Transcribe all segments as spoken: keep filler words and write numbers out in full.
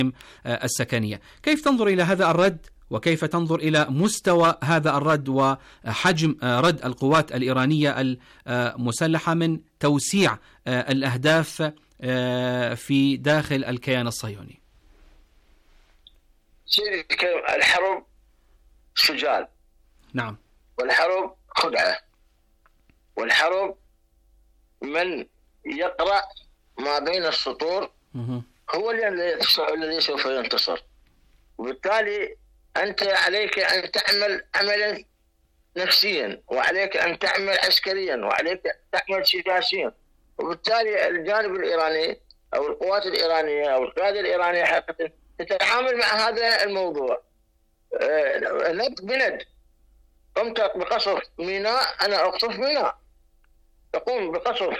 السكنية. كيف تنظر إلى هذا الرد، وكيف تنظر إلى مستوى هذا الرد وحجم رد القوات الإيرانية المسلحة من توسيع الأهداف في داخل الكيان الصهيوني؟ الحرب سجال، نعم، والحرب خدعة، والحرب من يقرأ ما بين السطور هو الذي سوف ينتصر. وبالتالي أنت عليك أن تعمل عملا نفسيا، وعليك أن تعمل عسكريا، وعليك أن تعمل سياسيا. وبالتالي الجانب الإيراني أو القوات الإيرانية أو القيادة الإيرانية حقيقة تتعامل مع هذا الموضوع ند بند. قمت بقصف ميناء، أنا أقصف ميناء. تقوم بقصف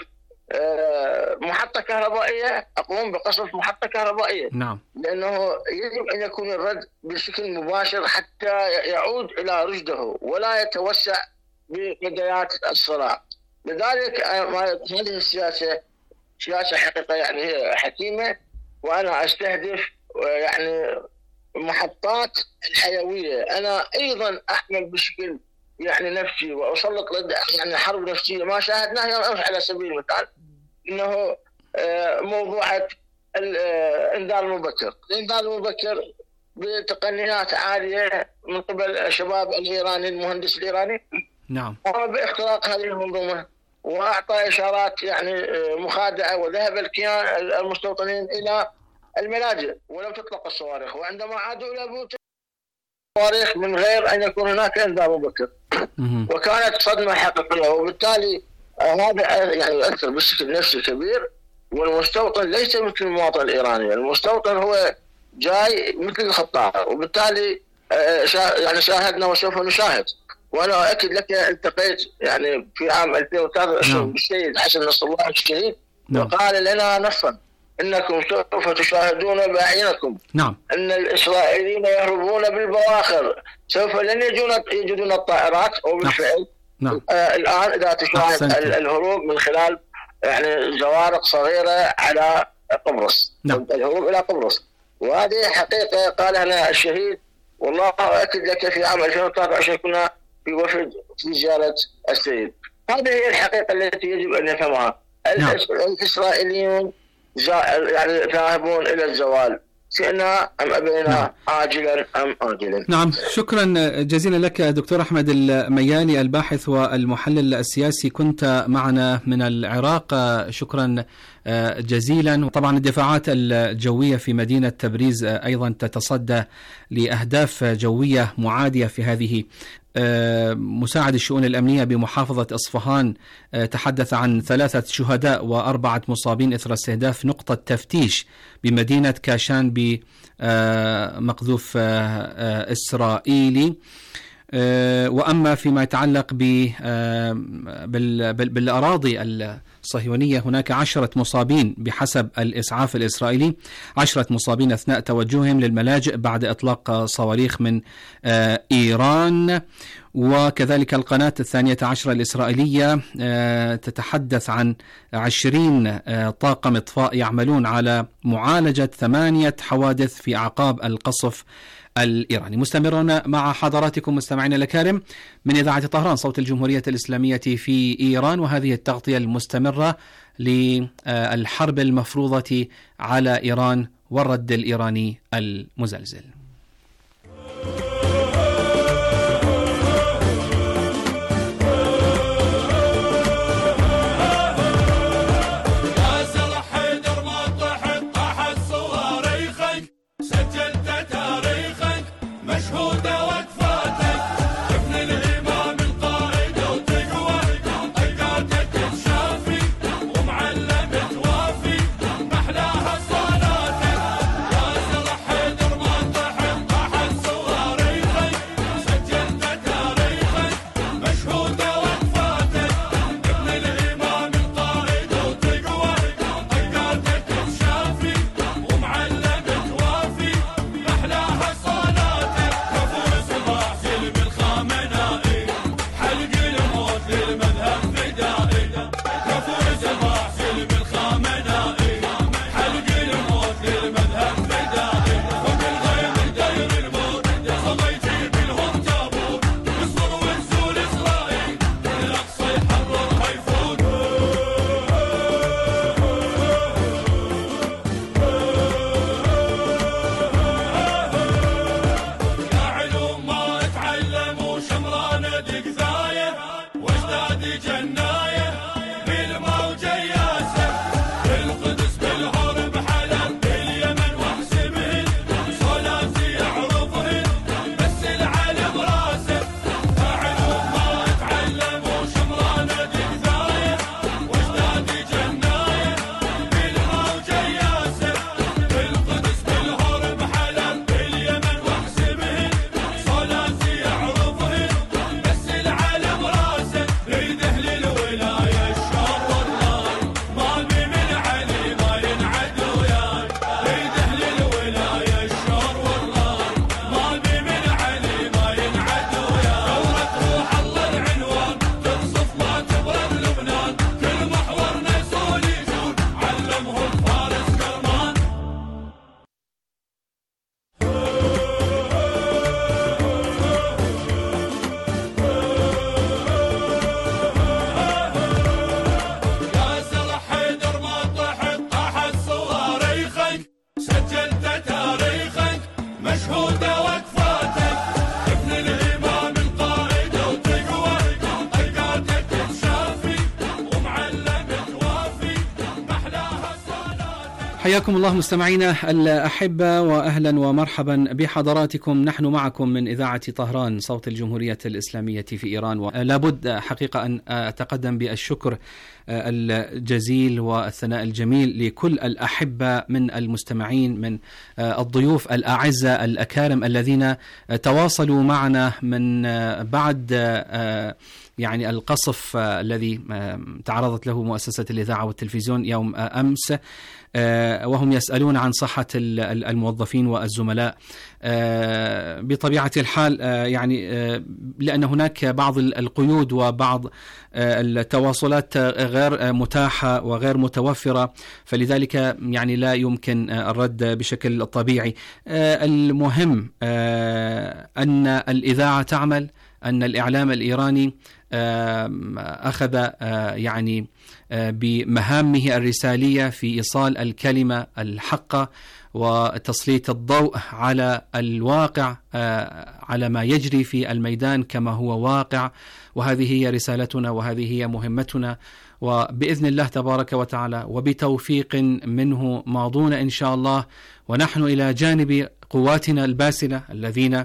محطة كهربائية، أقوم بقصف محطة كهربائية. نعم. لأنه يجب أن يكون الرد بشكل مباشر حتى يعود إلى رشده ولا يتوسع بقضايات الصراع. لذلك هذه السياسة سياسة حقيقة يعني هي حكيمة، وأنا أستهدف يعني محطات الحيوية. أنا أيضا أحمل بشكل يعني نفسي وأسلط يعني حرب نفسية ما شاهدناها على سبيل المثال إنه موضوع الإنذار المبكر. الإنذار المبكر بتقنيات عالية من قبل الشباب الإيراني، المهندس الإيراني، نعم، قام باختراق هذه المنظومة وأعطى إشارات يعني مخادعة، وذهب الكيان المستوطنين إلى الملاجئ ولم تطلق الصواريخ، وعندما عادوا إلى بيوتهم الصواريخ من غير أن يكون هناك إنذار مبكر. وكانت صدمة حقيقية. وبالتالي هذا يعني يؤثر بشكل نفسي كبير. والمستوطن ليس مثل المواطن الإيراني، المستوطن هو جاي مثل الخطار. وبالتالي يعني شاهدنا وسوف نشاهد. وأنا أؤكد لك التقيت يعني في عام ألفين وثلاثة بالسيد حسن نصر الله الشهيد، وقال لنا نصا إنكم سوف تشاهدون بأعينكم نعم أن الإسرائيليين يهربون بالبواخر، سوف لن يجدون الطائرات. وبالفعل نعم. آه الآن إذا تشاهد أحسنت. الهروب من خلال يعني زوارق صغيرة على قبرص، نعم. الهروب إلى قبرص، وهذه حقيقة قالها لنا الشهيد. والله أؤكد لك في عام ألفين وثلاثة عشر كنا في وفد في زيارة السيد. هذه هي الحقيقة التي يجب أن نفهمها. نعم. الإسرائيليون يعني ذاهبون إلى الزوال، شئنا أم أبينا، نعم. عاجلا أم آجلا. نعم، شكرا جزيلا لك دكتور أحمد المياني، الباحث والمحلل السياسي، كنت معنا من العراق. شكرا جزيلا. طبعا الدفاعات الجوية في مدينة تبريز أيضا تتصدى لأهداف جوية معادية في هذه. مساعد الشؤون الأمنية بمحافظة إصفهان تحدث عن ثلاثة شهداء وأربعة مصابين إثر استهداف نقطة تفتيش بمدينة كاشان بمقذوف إسرائيلي. وأما فيما يتعلق بالأراضي الصهيونية هناك عشرة مصابين بحسب الإسعاف الإسرائيلي، عشرة مصابين أثناء توجههم للملاجئ بعد إطلاق صواريخ من إيران. وكذلك القناة الثانية عشرة الإسرائيلية تتحدث عن عشرين طاقم إطفاء يعملون على معالجة ثمانية حوادث في أعقاب القصف الإيراني. مستمرون مع حضراتكم مستمعين الكرام من إذاعة طهران صوت الجمهورية الإسلامية في إيران، وهذه التغطية المستمرة للحرب المفروضة على إيران والرد الإيراني المزلزل. محلاها صلاتك يا زلح حيدر ما طحت حياكم الله مستمعينا الأحبة، وأهلا ومرحبا بحضراتكم. نحن معكم من إذاعة طهران صوت الجمهورية الإسلامية في إيران. ولا بد حقيقة أن أتقدم بالشكر الجزيل والثناء الجميل لكل الأحبة من المستمعين، من الضيوف الأعزة الأكارم الذين تواصلوا معنا من بعد يعني القصف الذي تعرضت له مؤسسة الإذاعة والتلفزيون يوم أمس، وهم يسألون عن صحة الموظفين والزملاء. بطبيعة الحال يعني لأن هناك بعض القيود وبعض التواصلات غير متاحة وغير متوفرة، فلذلك يعني لا يمكن الرد بشكل طبيعي. المهم أن الإذاعة تعمل، أن الإعلام الإيراني أخذ يعني بمهامه الرسالية في إيصال الكلمة الحقة وتسليط الضوء على الواقع، على ما يجري في الميدان كما هو واقع، وهذه هي رسالتنا وهذه هي مهمتنا. وبإذن الله تبارك وتعالى وبتوفيق منه ماضون إن شاء الله، ونحن إلى جانب قواتنا الباسلة الذين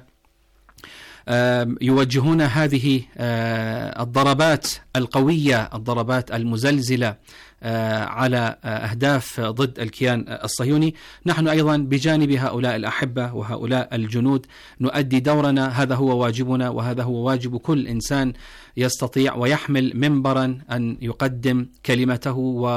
يوجهون هذه الضربات القوية، الضربات المزلزلة على أهداف ضد الكيان الصهيوني. نحن أيضا بجانب هؤلاء الأحبة وهؤلاء الجنود نؤدي دورنا. هذا هو واجبنا، وهذا هو واجب كل إنسان يستطيع ويحمل منبرا أن يقدم كلمته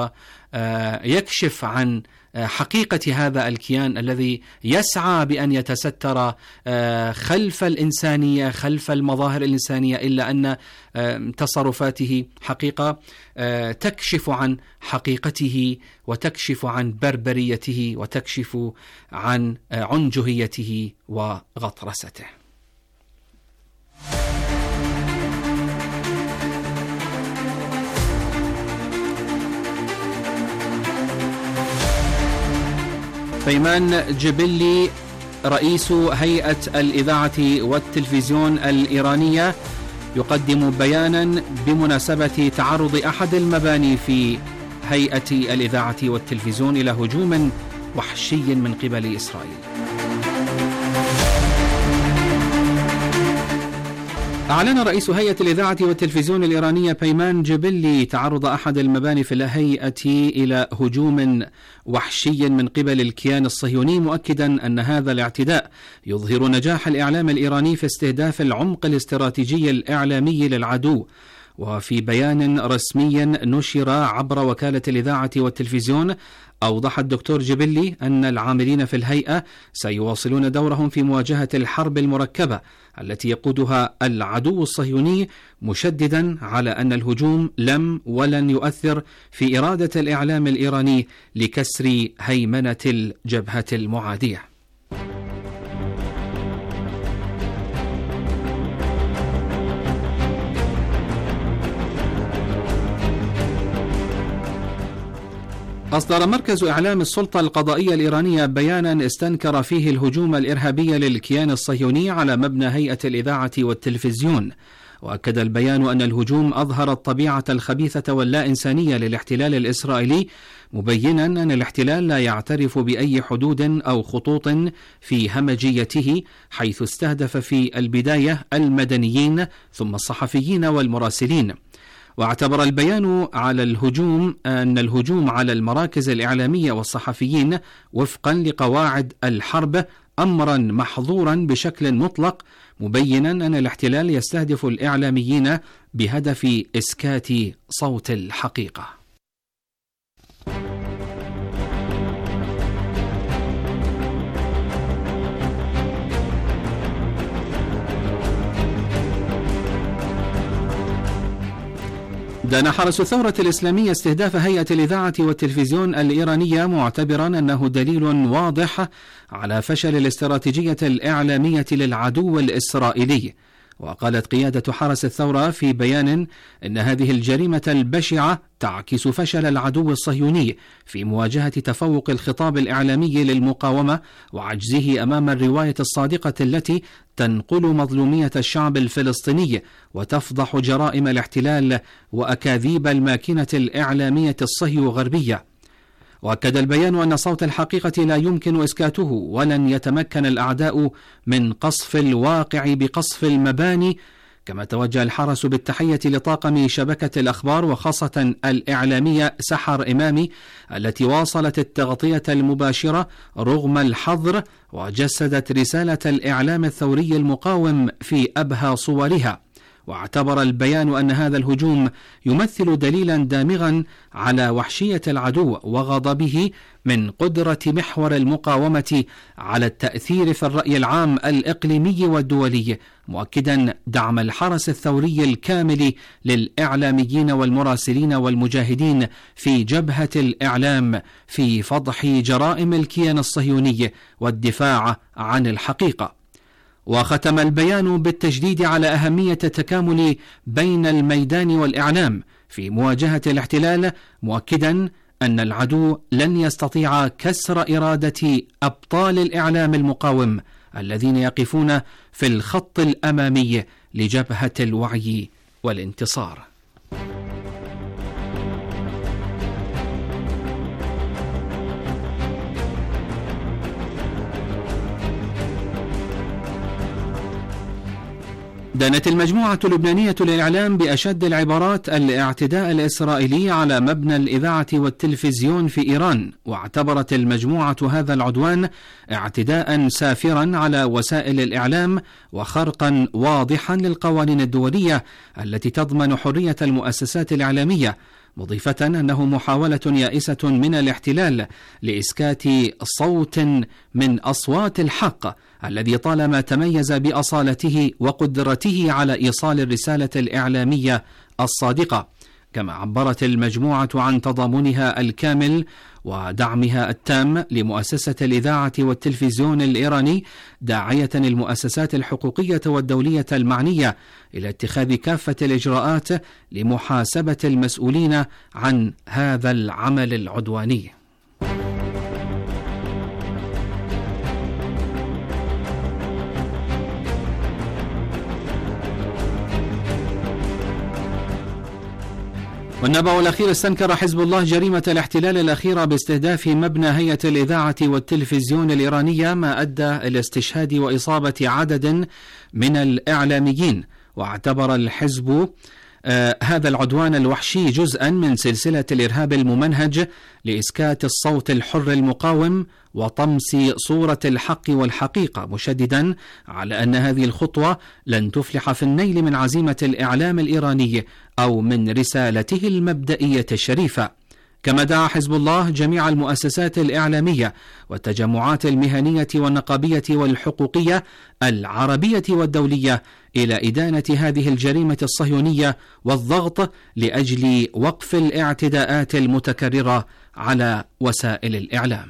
ويكشف عن حقيقة هذا الكيان الذي يسعى بأن يتستر خلف الإنسانية، خلف المظاهر الإنسانية، إلا أن تصرفاته حقيقة تكشف عن حقيقته وتكشف عن بربريته وتكشف عن عنجهيته وغطرسته. بيمان جبلي رئيس هيئة الإذاعة والتلفزيون الإيرانية يقدم بيانا بمناسبة تعرض أحد المباني في هيئة الإذاعة والتلفزيون إلى هجوم وحشي من قبل إسرائيل. أعلن رئيس هيئة الإذاعة والتلفزيون الإيرانية بيمان جبلي تعرض أحد المباني في الهيئة إلى هجوم وحشي من قبل الكيان الصهيوني، مؤكدا أن هذا الاعتداء يظهر نجاح الإعلام الإيراني في استهداف العمق الاستراتيجي الإعلامي للعدو. وفي بيان رسمي نشر عبر وكالة الإذاعة والتلفزيون، أوضح الدكتور جبلي أن العاملين في الهيئة سيواصلون دورهم في مواجهة الحرب المركبة التي يقودها العدو الصهيوني، مشددا على أن الهجوم لم ولن يؤثر في إرادة الإعلام الإيراني لكسر هيمنة الجبهة المعادية. أصدر مركز إعلام السلطة القضائية الإيرانية بيانا استنكر فيه الهجوم الإرهابي للكيان الصهيوني على مبنى هيئة الإذاعة والتلفزيون. وأكد البيان أن الهجوم أظهر الطبيعة الخبيثة واللا إنسانية للاحتلال الإسرائيلي، مبينا أن الاحتلال لا يعترف بأي حدود أو خطوط في همجيته، حيث استهدف في البداية المدنيين ثم الصحفيين والمراسلين. واعتبر البيان على الهجوم أن الهجوم على المراكز الإعلامية والصحفيين وفقا لقواعد الحرب أمرا محظورا بشكل مطلق، مبينا أن الاحتلال يستهدف الإعلاميين بهدف إسكات صوت الحقيقة. دان حرس الثورة الإسلامية استهداف هيئة الإذاعة والتلفزيون الإيرانية، معتبرا أنه دليل واضح على فشل الاستراتيجية الإعلامية للعدو الإسرائيلي. وقالت قيادة حرس الثورة في بيان إن هذه الجريمة البشعة تعكس فشل العدو الصهيوني في مواجهة تفوق الخطاب الإعلامي للمقاومة وعجزه أمام الرواية الصادقة التي تنقل مظلومية الشعب الفلسطيني وتفضح جرائم الاحتلال وأكاذيب الماكينة الإعلامية الصهيو-غربية. وأكد البيان أن صوت الحقيقة لا يمكن إسكاته، ولن يتمكن الأعداء من قصف الواقع بقصف المباني. كما توجه الحرس بالتحية لطاقم شبكة الأخبار وخاصة الإعلامية سحر إمامي التي واصلت التغطية المباشرة رغم الحظر، وجسدت رسالة الإعلام الثوري المقاوم في أبهى صورها. واعتبر البيان أن هذا الهجوم يمثل دليلا دامغا على وحشية العدو وغضبه من قدرة محور المقاومة على التأثير في الرأي العام الإقليمي والدولي، مؤكدا دعم الحرس الثوري الكامل للإعلاميين والمراسلين والمجاهدين في جبهة الإعلام في فضح جرائم الكيان الصهيوني والدفاع عن الحقيقة. وختم البيان بالتشديد على أهمية التكامل بين الميدان والإعلام في مواجهة الاحتلال، مؤكدا أن العدو لن يستطيع كسر إرادة أبطال الإعلام المقاوم الذين يقفون في الخط الأمامي لجبهة الوعي والانتصار. دانت المجموعة اللبنانية للإعلام بأشد العبارات الاعتداء الإسرائيلي على مبنى الإذاعة والتلفزيون في إيران، واعتبرت المجموعة هذا العدوان اعتداء سافرا على وسائل الإعلام وخرقا واضحا للقوانين الدولية التي تضمن حرية المؤسسات الإعلامية، مضيفة أنه محاولة يائسة من الاحتلال لإسكات صوت من أصوات الحق الذي طالما تميز بأصالته وقدرته على إيصال الرسالة الإعلامية الصادقة. كما عبرت المجموعة عن تضامنها الكامل ودعمها التام لمؤسسة الإذاعة والتلفزيون الإيراني، داعية المؤسسات الحقوقية والدولية المعنية إلى اتخاذ كافة الإجراءات لمحاسبة المسؤولين عن هذا العمل العدواني. والنبأ الأخير: استنكر حزب الله جريمة الاحتلال الأخيرة باستهداف مبنى هيئة الإذاعة والتلفزيون الإيرانية، ما أدى إلى استشهاد وإصابة عدد من الإعلاميين. واعتبر الحزب آه هذا العدوان الوحشي جزءا من سلسلة الإرهاب الممنهج لإسكات الصوت الحر المقاوم وطمس صورة الحق والحقيقة، مشددا على أن هذه الخطوة لن تفلح في النيل من عزيمة الإعلام الإيراني أو من رسالته المبدئية الشريفة. كما دعا حزب الله جميع المؤسسات الإعلامية والتجمعات المهنية والنقابية والحقوقية العربية والدولية إلى إدانة هذه الجريمة الصهيونية والضغط لأجل وقف الاعتداءات المتكررة على وسائل الإعلام.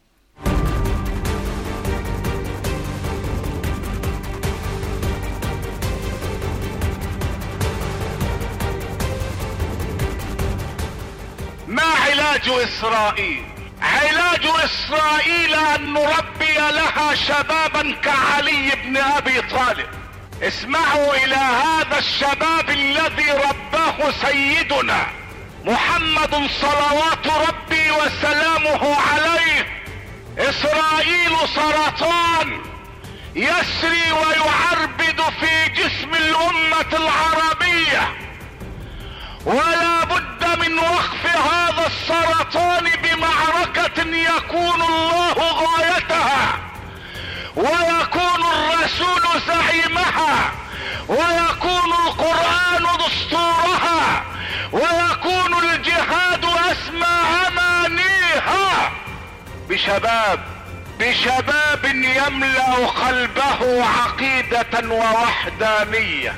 ما علاج إسرائيل؟ علاج إسرائيل أن نربي لها شبابا كعلي بن أبي طالب. اسمعوا إلى هذا الشباب الذي رباه سيدنا محمد صلوات ربي وسلامه عليه. إسرائيل سرطان يسري ويعربد في جسم الأمة العربية، ولا بد من وقف هذا السرطان بمعركة يكون الله غايتها ويكون الرسول زعيمها ويكون القرآن دستورها ويكون الجهاد أسمى أمانيها بشباب بشباب يملأ قلبه عقيدة ووحدانية.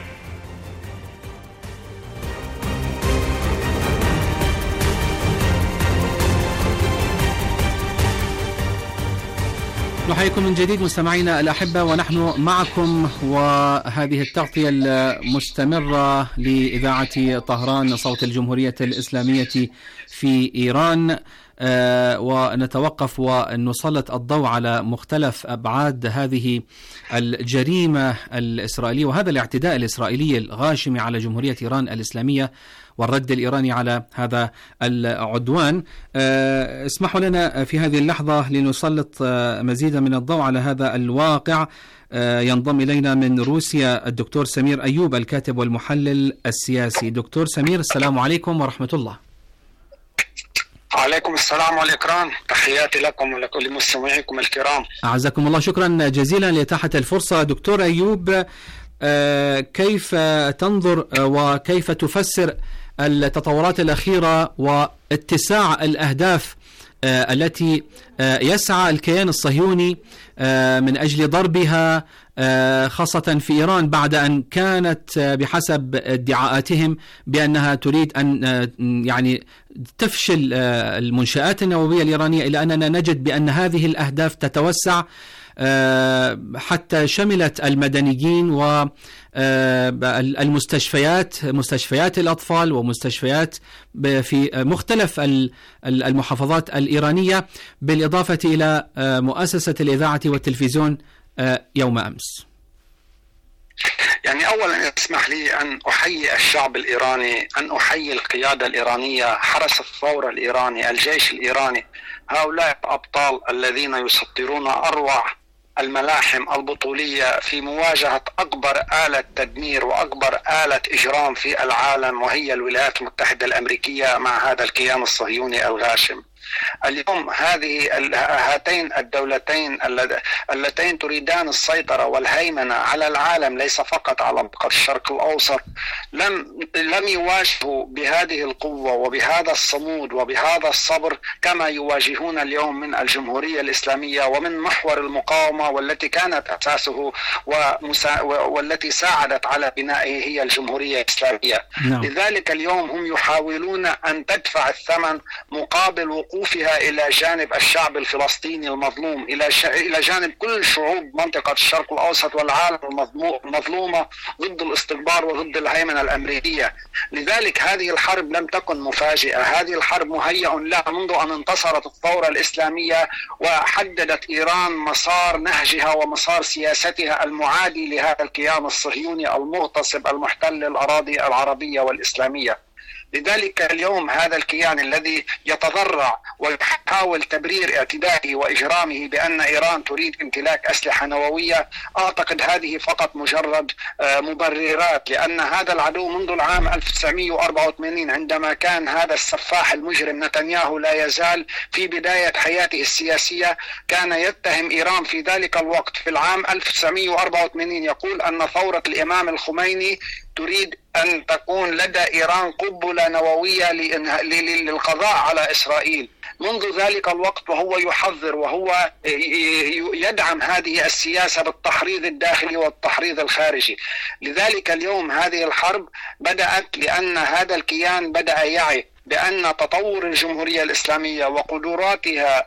نحييكم من جديد مستمعينا الأحبة، ونحن معكم وهذه التغطية المستمرة لإذاعة طهران صوت الجمهورية الإسلامية في إيران. ونتوقف ونسلط الضوء على مختلف أبعاد هذه الجريمة الإسرائيلية وهذا الاعتداء الإسرائيلي الغاشم على جمهورية إيران الإسلامية والرد الإيراني على هذا العدوان. اسمحوا لنا في هذه اللحظة لنسلط مزيدا من الضوء على هذا الواقع. ينضم إلينا من روسيا الدكتور سمير أيوب الكاتب والمحلل السياسي. دكتور سمير، السلام عليكم ورحمة الله. عليكم السلام والإكرام، تحياتي لكم ولكل مستمعيكم الكرام. أعزكم الله، شكرا جزيلا لإتاحة الفرصة. دكتور أيوب، كيف تنظر وكيف تفسر التطورات الأخيرة واتساع الأهداف التي يسعى الكيان الصهيوني من أجل ضربها خاصة في إيران بعد أن كانت بحسب ادعاءاتهم بأنها تريد أن يعني تفشل المنشآت النووية الإيرانية، إلى أننا نجد بأن هذه الأهداف تتوسع حتى شملت المدنيين والمستشفيات، مستشفيات الأطفال ومستشفيات في مختلف المحافظات الإيرانية، بالإضافة إلى مؤسسة الإذاعة والتلفزيون يوم أمس. يعني أولا اسمح لي أن أحيي الشعب الإيراني، أن أحيي القيادة الإيرانية، حرس الثورة الإيراني، الجيش الإيراني، هؤلاء الأبطال الذين يسطرون أروع الملاحم البطولية في مواجهة أكبر آلة تدمير وأكبر آلة إجرام في العالم، وهي الولايات المتحدة الأمريكية مع هذا الكيان الصهيوني الغاشم. اليوم هذه هاتين الدولتين اللتين تريدان السيطرة والهيمنة على العالم، ليس فقط على منطقة الشرق الأوسط، لم لم يواجهوا بهذه القوة وبهذا الصمود وبهذا الصبر كما يواجهون اليوم من الجمهورية الإسلامية ومن محور المقاومة، والتي كانت أساسه ومسا... والتي ساعدت على بنائه هي الجمهورية الإسلامية. نعم. لذلك اليوم هم يحاولون أن تدفع الثمن مقابل وقوفها إلى جانب الشعب الفلسطيني المظلوم، إلى ش... إلى جانب كل شعوب منطقة الشرق الأوسط والعالم المظلومة ضد الاستكبار وضد الهيمنة الأمريكية. لذلك هذه الحرب لم تكن مفاجئة، هذه الحرب مهيأ لها منذ أن انتصرت الثورة الإسلامية وحددت إيران مسار نهجها ومسار سياستها المعادي لهذا الكيان الصهيوني المغتصب المحتل الأراضي العربية والإسلامية. لذلك اليوم هذا الكيان الذي يتضرع ويحاول تبرير اعتدائه وإجرامه بأن إيران تريد امتلاك أسلحة نووية، أعتقد هذه فقط مجرد مبررات، لأن هذا العدو منذ العام ألف وتسعمئة وأربعة وثمانين عندما كان هذا السفاح المجرم نتنياهو لا يزال في بداية حياته السياسية كان يتهم إيران في ذلك الوقت في العام ألف وتسعمئة وأربعة وثمانين، يقول أن ثورة الإمام الخميني تريد أن تكون لدى إيران قنبلة نووية للقضاء على إسرائيل. منذ ذلك الوقت وهو يحذر وهو يدعم هذه السياسة بالتحريض الداخلي والتحريض الخارجي. لذلك اليوم هذه الحرب بدأت لأن هذا الكيان بدأ يعي بأن تطور الجمهورية الإسلامية وقدراتها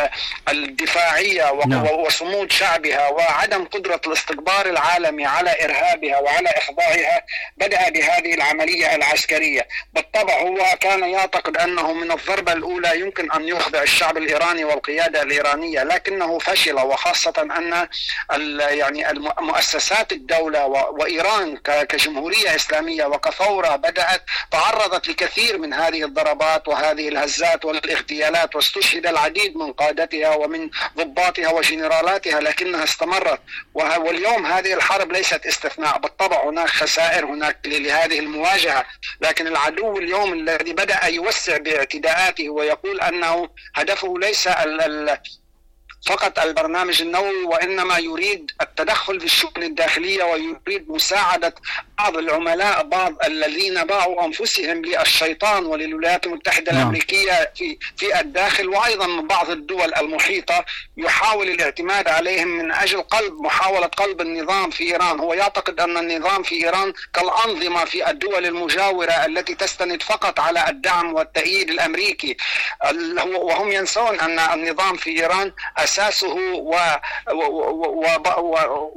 الدفاعية وصمود شعبها وعدم قدرة الاستكبار العالمي على إرهابها وعلى إخضاعها بدأ بهذه العملية العسكرية. بالطبع هو كان يعتقد أنه من الضربة الأولى يمكن أن يخضع الشعب الإيراني والقيادة الإيرانية، لكنه فشل، وخاصة أن يعني مؤسسات الدولة وإيران كجمهورية إسلامية وكثورة بدأت تعرضت لكثير من هذه الضربات وهذه الهزات والاغتيالات، واستشهد العديد من قادتها ومن ضباطها وجنرالاتها، لكنها استمرت. واليوم هذه الحرب ليست استثناء، بالطبع هناك خسائر هناك لهذه المواجهة، لكن العدو اليوم الذي بدأ يوسع باعتداءاته ويقول أنه هدفه ليس ال فقط البرنامج النووي، وإنما يريد التدخل في الشؤون الداخلية ويريد مساعدة بعض العملاء، بعض الذين باعوا أنفسهم للشيطان وللولايات المتحدة نعم. الأمريكية في في الداخل، وأيضا من بعض الدول المحيطة يحاول الاعتماد عليهم من أجل قلب محاولة قلب النظام في إيران. هو يعتقد أن النظام في إيران كالأنظمة في الدول المجاورة التي تستند فقط على الدعم والتأييد الأمريكي، وهم ينسون أن النظام في إيران أساسه و... و... و... و...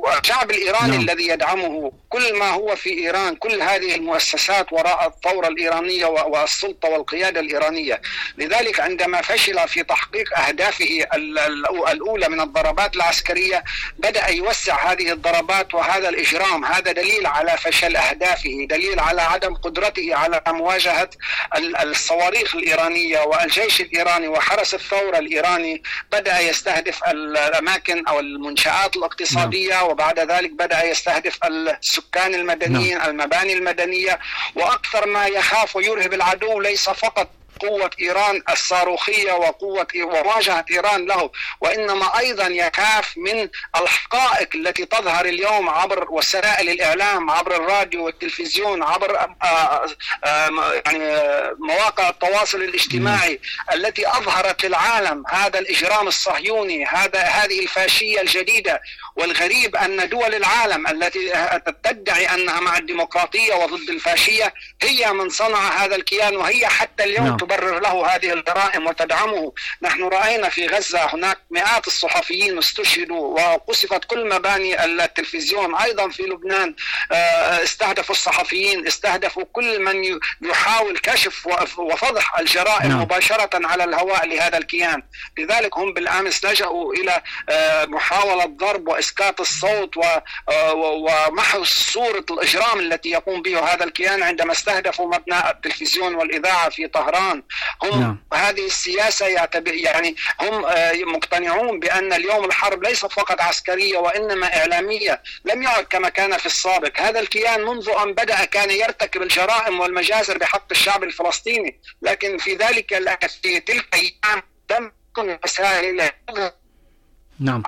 والشعب الإيراني نعم. الذي يدعمه كل ما هو في إيران، كل هذه المؤسسات وراء الثورة الإيرانية والسلطة والقيادة الإيرانية. لذلك عندما فشل في تحقيق أهدافه الأولى من الضربات العسكرية بدأ يوسع هذه الضربات وهذا الإجرام. هذا دليل على فشل أهدافه، دليل على عدم قدرته على مواجهة الصواريخ الإيرانية. والجيش الإيراني وحرس الثورة الإيراني بدأ يستهدف الأماكن أو المنشآت الاقتصادية، نعم. وبعد ذلك بدأ يستهدف السكان المدنيين، نعم. المباني المدنية. وأكثر ما يخاف ويرهب العدو ليس فقط قوة إيران الصاروخية وقوة ومواجهة إيران له، وإنما أيضا يخاف من الحقائق التي تظهر اليوم عبر وسائل الإعلام، عبر الراديو والتلفزيون، عبر يعني مواقع التواصل الاجتماعي التي أظهرت للعالم هذا الإجرام الصهيوني، هذا هذه الفاشية الجديدة. والغريب أن دول العالم التي تدعي أنها مع الديمقراطية وضد الفاشية هي من صنع هذا الكيان، وهي حتى اليوم نعم. تبرر له هذه الجرائم وتدعمه. نحن رأينا في غزة هناك مئات الصحفيين استشهدوا وقصفت كل مباني التلفزيون. أيضا في لبنان استهدفوا الصحفيين، استهدفوا كل من يحاول كشف وفضح الجرائم نعم. مباشرة على الهواء لهذا الكيان. لذلك هم بالأمس لجأوا إلى محاولة ضرب وإسقاط الصوت ومحو صورة الإجرام التي يقوم به هذا الكيان عندما استهدفوا مبنى التلفزيون والإذاعة في طهران. هم نعم. هذه السياسة يعتبر يعني هم مقتنعون بأن اليوم الحرب ليست فقط عسكرية وإنما إعلامية. لم يعد كما كان في السابق. هذا الكيان منذ أن بدأ كان يرتكب الجرائم والمجازر بحق الشعب الفلسطيني، لكن في ذلك في تلك الأيام لم تكن وسائل. نعم.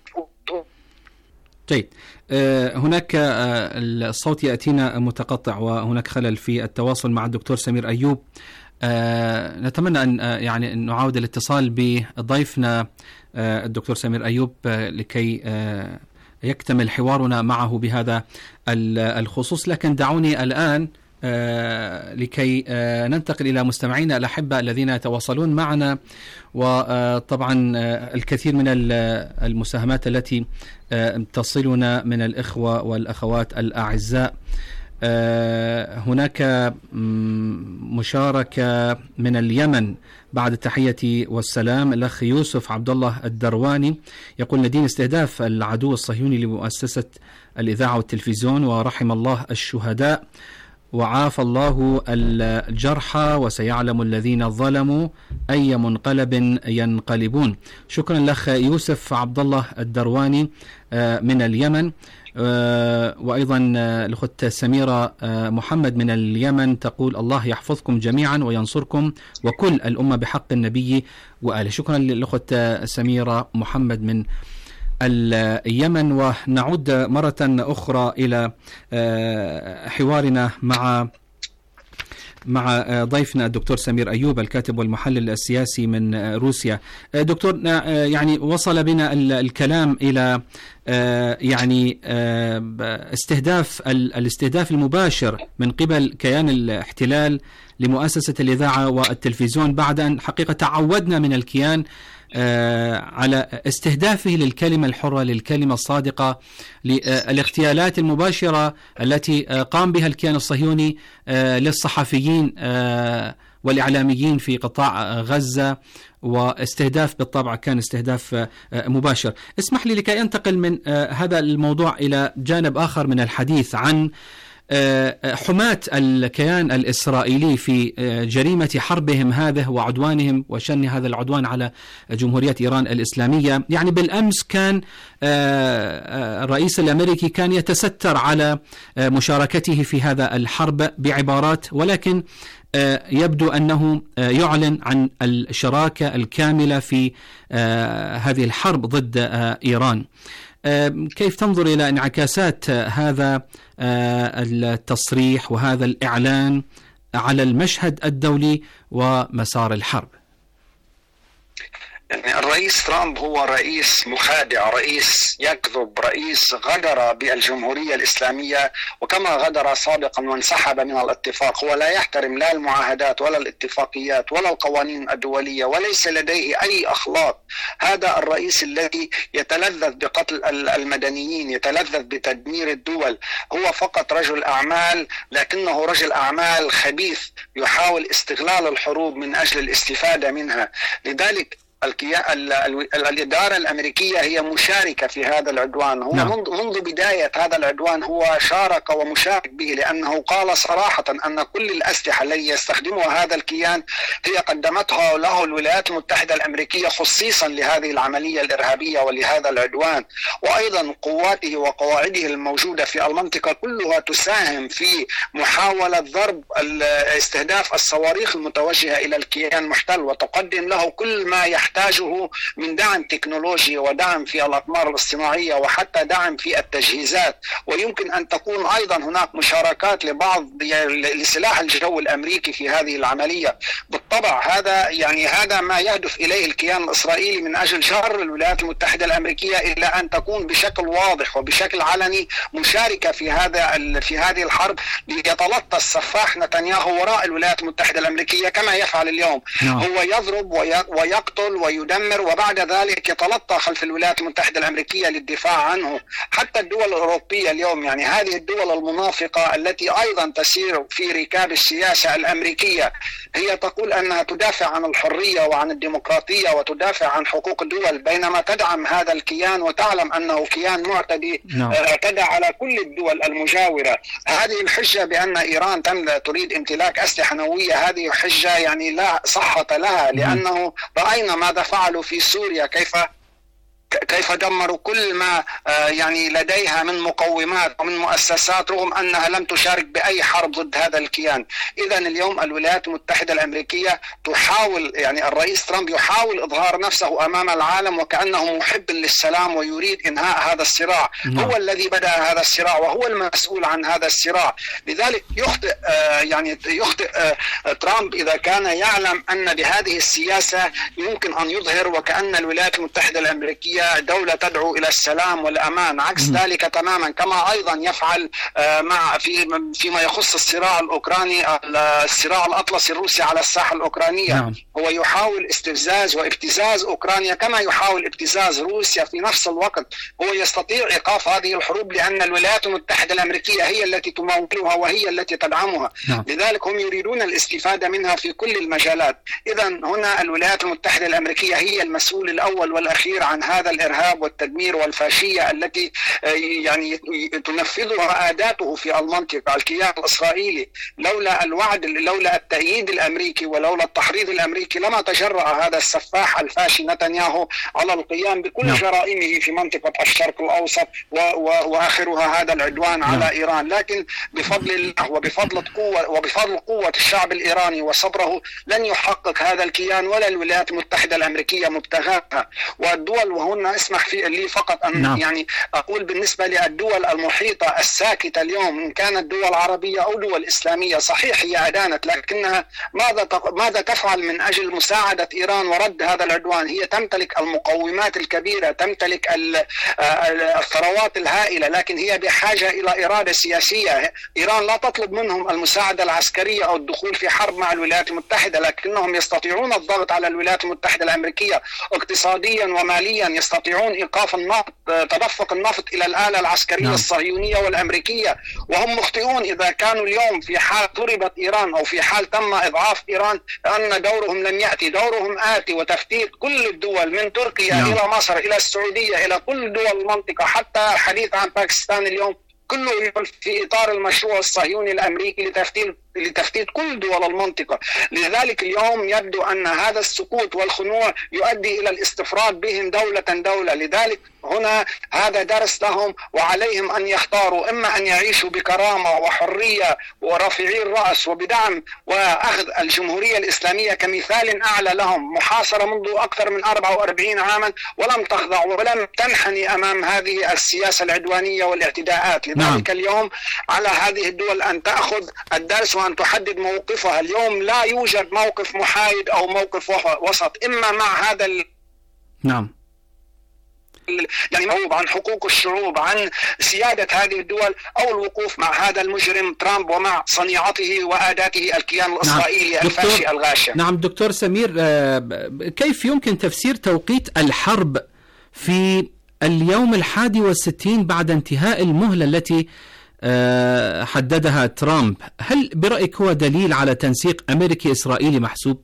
طيب هناك الصوت يأتينا متقطع وهناك خلل في التواصل مع الدكتور سمير أيوب. نتمنى أن يعني نعاود الاتصال بضيفنا الدكتور سمير أيوب لكي يكتمل حوارنا معه بهذا الخصوص، لكن دعوني الآن لكي ننتقل إلى مستمعينا الأحبة الذين يتواصلون معنا، وطبعا الكثير من المساهمات التي تصلنا من الإخوة والأخوات الأعزاء. هناك مشاركة من اليمن بعد التحية والسلام. الأخ يوسف عبد الله الدرواني يقول: ندين استهداف العدو الصهيوني لمؤسسة الإذاعة والتلفزيون، ورحم الله الشهداء وعافى الله الجرحى، وسيعلم الذين ظلموا أي منقلب ينقلبون. شكرا لأخ يوسف عبد الله الدرواني من اليمن. وأيضا الأخت سميرة محمد من اليمن تقول: الله يحفظكم جميعا وينصركم وكل الأمة بحق النبي وآله. شكرا للأخت سميرة محمد من اليمن. ونعود مرة أخرى إلى حوارنا مع مع ضيفنا الدكتور سمير أيوب الكاتب والمحلل السياسي من روسيا. دكتور، يعني وصل بنا الكلام إلى يعني استهداف الاستهداف المباشر من قبل كيان الاحتلال لمؤسسة الإذاعة والتلفزيون، بعد أن حقيقة تعودنا من الكيان على استهدافه للكلمة الحرة، للكلمة الصادقة، للاغتيالات المباشرة التي قام بها الكيان الصهيوني للصحفيين والإعلاميين في قطاع غزة، واستهداف بالطبع كان استهداف مباشر. اسمح لي لكي أنتقل من هذا الموضوع إلى جانب آخر من الحديث عن حماة الكيان الإسرائيلي في جريمة حربهم هذه وعدوانهم وشن هذا العدوان على جمهورية إيران الإسلامية. يعني بالأمس كان الرئيس الأمريكي كان يتستر على مشاركته في هذا الحرب بعبارات، ولكن يبدو أنه يعلن عن الشراكة الكاملة في هذه الحرب ضد إيران. كيف تنظر إلى انعكاسات هذا التصريح وهذا الإعلان على المشهد الدولي ومسار الحرب؟ يعني الرئيس ترامب هو رئيس مخادع، رئيس يكذب، رئيس غدر بالجمهورية الإسلامية، وكما غدر سابقا وانسحب من الاتفاق. هو لا يحترم لا المعاهدات ولا الاتفاقيات ولا القوانين الدولية، وليس لديه أي أخلاق. هذا الرئيس الذي يتلذذ بقتل المدنيين، يتلذذ بتدمير الدول. هو فقط رجل أعمال، لكنه رجل أعمال خبيث يحاول استغلال الحروب من أجل الاستفادة منها. لذلك الإدارة الأمريكية هي مشاركة في هذا العدوان. هو نعم. منذ بداية هذا العدوان هو شارك ومشارك به، لأنه قال صراحة أن كل الأسلحة التي يستخدمها هذا الكيان هي قدمتها له الولايات المتحدة الأمريكية خصيصا لهذه العملية الإرهابية ولهذا العدوان. وأيضا قواته وقواعده الموجودة في المنطقة كلها تساهم في محاولة ضرب استهداف الصواريخ المتوجهة إلى الكيان المحتل، وتقدم له كل ما يحتاج يحتاجه من دعم تكنولوجي ودعم في الأقمار الاصطناعية وحتى دعم في التجهيزات. ويمكن أن تكون أيضا هناك مشاركات لبعض لسلاح الجو الأمريكي في هذه العملية. بالطبع هذا يعني هذا ما يهدف إليه الكيان الإسرائيلي من أجل جر الولايات المتحدة الأمريكية إلى أن تكون بشكل واضح وبشكل علني مشاركة في هذا في هذه الحرب، ليتلطى السفاح نتنياهو وراء الولايات المتحدة الأمريكية كما يفعل اليوم. هو يضرب ويقتل ويدمر، وبعد ذلك يتلطى خلف الولايات المتحدة الأمريكية للدفاع عنه. حتى الدول الأوروبية اليوم، يعني هذه الدول المنافقة التي أيضا تسير في ركاب السياسة الأمريكية، هي تقول أنها تدافع عن الحرية وعن الديمقراطية وتدافع عن حقوق الدول، بينما تدعم هذا الكيان وتعلم أنه كيان معتدي اعتدى على كل الدول المجاورة. هذه الحجة بأن إيران تريد امتلاك أسلحة نووية، هذه حجة يعني لا صحة لها، لأنه رأينا ماذا فعلوا في سوريا، كيف كيف دمروا كل ما يعني لديها من مقومات ومن مؤسسات رغم أنها لم تشارك بأي حرب ضد هذا الكيان. إذا اليوم الولايات المتحدة الأمريكية تحاول، يعني الرئيس ترامب يحاول إظهار نفسه أمام العالم وكأنه محب للسلام ويريد إنهاء هذا الصراع. هو الذي بدأ هذا الصراع وهو المسؤول عن هذا الصراع. لذلك يخطئ يعني يخطئ ترامب إذا كان يعلم أن بهذه السياسة يمكن أن يظهر وكأن الولايات المتحدة الأمريكية دولة تدعو إلى السلام والأمان، عكس م. ذلك تماما، كما أيضا يفعل مع في فيما يخص الصراع الأوكراني، الصراع الأطلسي الروسي على الساحة الأوكرانية. نعم. هو يحاول استفزاز وابتزاز أوكرانيا كما يحاول ابتزاز روسيا في نفس الوقت. هو يستطيع إيقاف هذه الحروب لأن الولايات المتحدة الأمريكية هي التي تمولها وهي التي تدعمها. نعم. لذلك هم يريدون الاستفادة منها في كل المجالات. إذا هنا الولايات المتحدة الأمريكية هي المسؤول الأول والأخير عن هذا الإرهاب والتدمير والفاشية التي يعني تنفذها أداته في المنطقة. الكيان الإسرائيلي لولا الوعد، لولا التأييد الأمريكي ولولا التحريض الأمريكي لما تجرأ هذا السفاح الفاشي نتنياهو على القيام بكل نعم. جرائمه في منطقة الشرق الأوسط وآخرها هذا العدوان نعم. على إيران. لكن بفضل الله وبفضل القوة وبفضل قوة الشعب الإيراني وصبره لن يحقق هذا الكيان ولا الولايات المتحدة الأمريكية مبتغاها. والدول، وهن اسمح في لي فقط أن نعم. يعني أقول بالنسبة للدول المحيطة الساكتة اليوم، إن كانت دول عربية أو دول إسلامية، صحيح هي أدانت، لكنها ماذا ماذا تفعل من أجل مساعدة إيران ورد هذا العدوان؟ هي تمتلك المقومات الكبيرة، تمتلك الثروات الهائلة، لكن هي بحاجة إلى إرادة سياسية. إيران لا تطلب منهم المساعدة العسكرية أو الدخول في حرب مع الولايات المتحدة، لكنهم يستطيعون الضغط على الولايات المتحدة الأمريكية اقتصاديا وماليا، يستطيعون إيقاف النفط، تدفق النفط إلى الآلة العسكرية نعم. الصهيونية والأمريكية. وهم مخطئون إذا كانوا اليوم في حال ضربت إيران أو في حال تم إضعاف إيران أن دورهم لم يأتي. دورهم آتي، وتفتيت كل الدول من تركيا نعم. إلى مصر إلى السعودية إلى كل دول المنطقة، حتى الحديث عن باكستان اليوم كله في إطار المشروع الصهيوني الأمريكي لتفتيت لتفتيت كل دول المنطقة. لذلك اليوم يبدو أن هذا السكوت والخنوع يؤدي إلى الاستفراد بهم دولة دولة. لذلك هنا هذا درس لهم، وعليهم أن يختاروا إما أن يعيشوا بكرامة وحرية ورافعي الرأس وبدعم وأخذ الجمهورية الإسلامية كمثال أعلى لهم، محاصرة منذ أكثر من أربعة وأربعين عاما ولم تخضع ولم تنحني أمام هذه السياسة العدوانية والاعتداءات. لذلك نعم. اليوم على هذه الدول أن تأخذ الدرس وأن تحدد موقفها. اليوم لا يوجد موقف محايد أو موقف وسط، إما مع هذا نعم. يعني موضوع عن حقوق الشعوب، عن سيادة هذه الدول، أو الوقوف مع هذا المجرم ترامب ومع صنيعته وآداته الكيان الإسرائيلي نعم. الفاشي الغاشم. نعم دكتور سمير، كيف يمكن تفسير توقيت الحرب في اليوم الحادي والستين بعد انتهاء المهلة التي حددها ترامب؟ هل برأيك هو دليل على تنسيق أمريكي إسرائيلي محسوب؟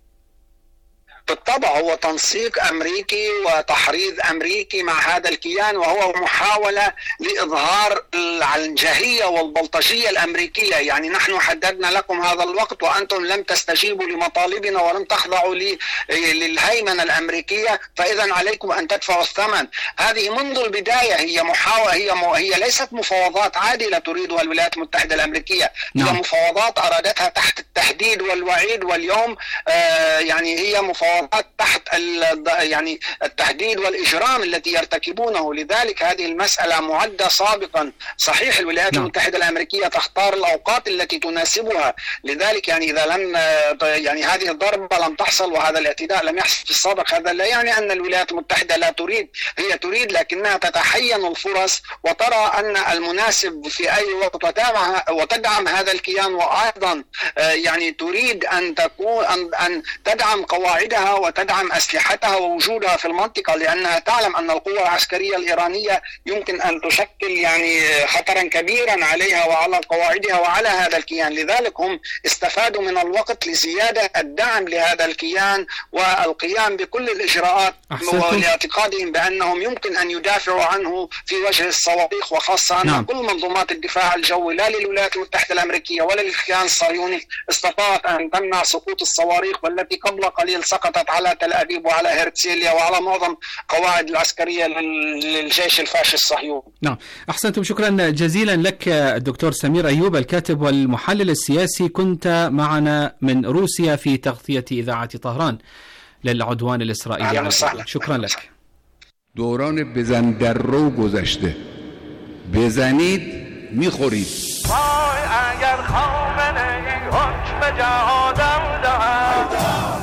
بالطبع هو تنسيق أمريكي وتحريض أمريكي مع هذا الكيان، وهو محاولة لإظهار العنجهية والبلطجية الأمريكية. يعني نحن حددنا لكم هذا الوقت وأنتم لم تستجيبوا لمطالبنا ولم تخضعوا للهيمنة الأمريكية، فإذا عليكم أن تدفعوا الثمن. هذه منذ البداية هي محاولة، هي, م... هي ليست مفاوضات عادلة تريدها الولايات المتحدة الأمريكية، نعم. هي مفاوضات أرادتها تحت التهديد والوعيد، واليوم آه يعني هي مفاوضات تحت يعني التهديد والإجرام التي يرتكبونه. لذلك هذه المسألة معدة سابقا. صحيح الولايات نعم. المتحدة الأمريكية تختار الأوقات التي تناسبها، لذلك يعني إذا لم يعني هذه الضربة لم تحصل وهذا الاعتداء لم يحصل في السابق، هذا لا يعني أن الولايات المتحدة لا تريد، هي تريد، لكنها تتحين الفرص وترى أن المناسب في أي وقت وتدعم, وتدعم هذا الكيان، وأيضا يعني تريد أن تكون أن, أن تدعم قواعدها وتدعم أسلحتها ووجودها في المنطقة، لأنها تعلم أن القوة العسكرية الإيرانية يمكن أن تشكل يعني خطرا كبيرا عليها وعلى قواعدها وعلى هذا الكيان. لذلك هم استفادوا من الوقت لزيادة الدعم لهذا الكيان والقيام بكل الإجراءات لاعتقادهم بأنهم يمكن أن يدافعوا عنه في وجه الصواريخ، وخاصة أن نعم. كل منظومات الدفاع الجوي لا للولايات المتحدة الأمريكية ولا للكيان الصهيوني استطاعت أن تمنع سقوط الصواريخ، والتي قبل قليل سقطت على تل أبيب وعلى هرتسيليا وعلى معظم قواعد العسكرية للجيش الفاشي الصهيوني. نعم، أحسنتم، شكرا جزيلا لك الدكتور سمير أيوب، الكاتب والمحلل السياسي، كنت معنا من روسيا في تغطية إذاعة طهران للعدوان الإسرائيلي. شكرا لك. دوران بزن در رو گذشته، بزنید میخورید. وای اگر خامنه ای حکم جهادم دهد،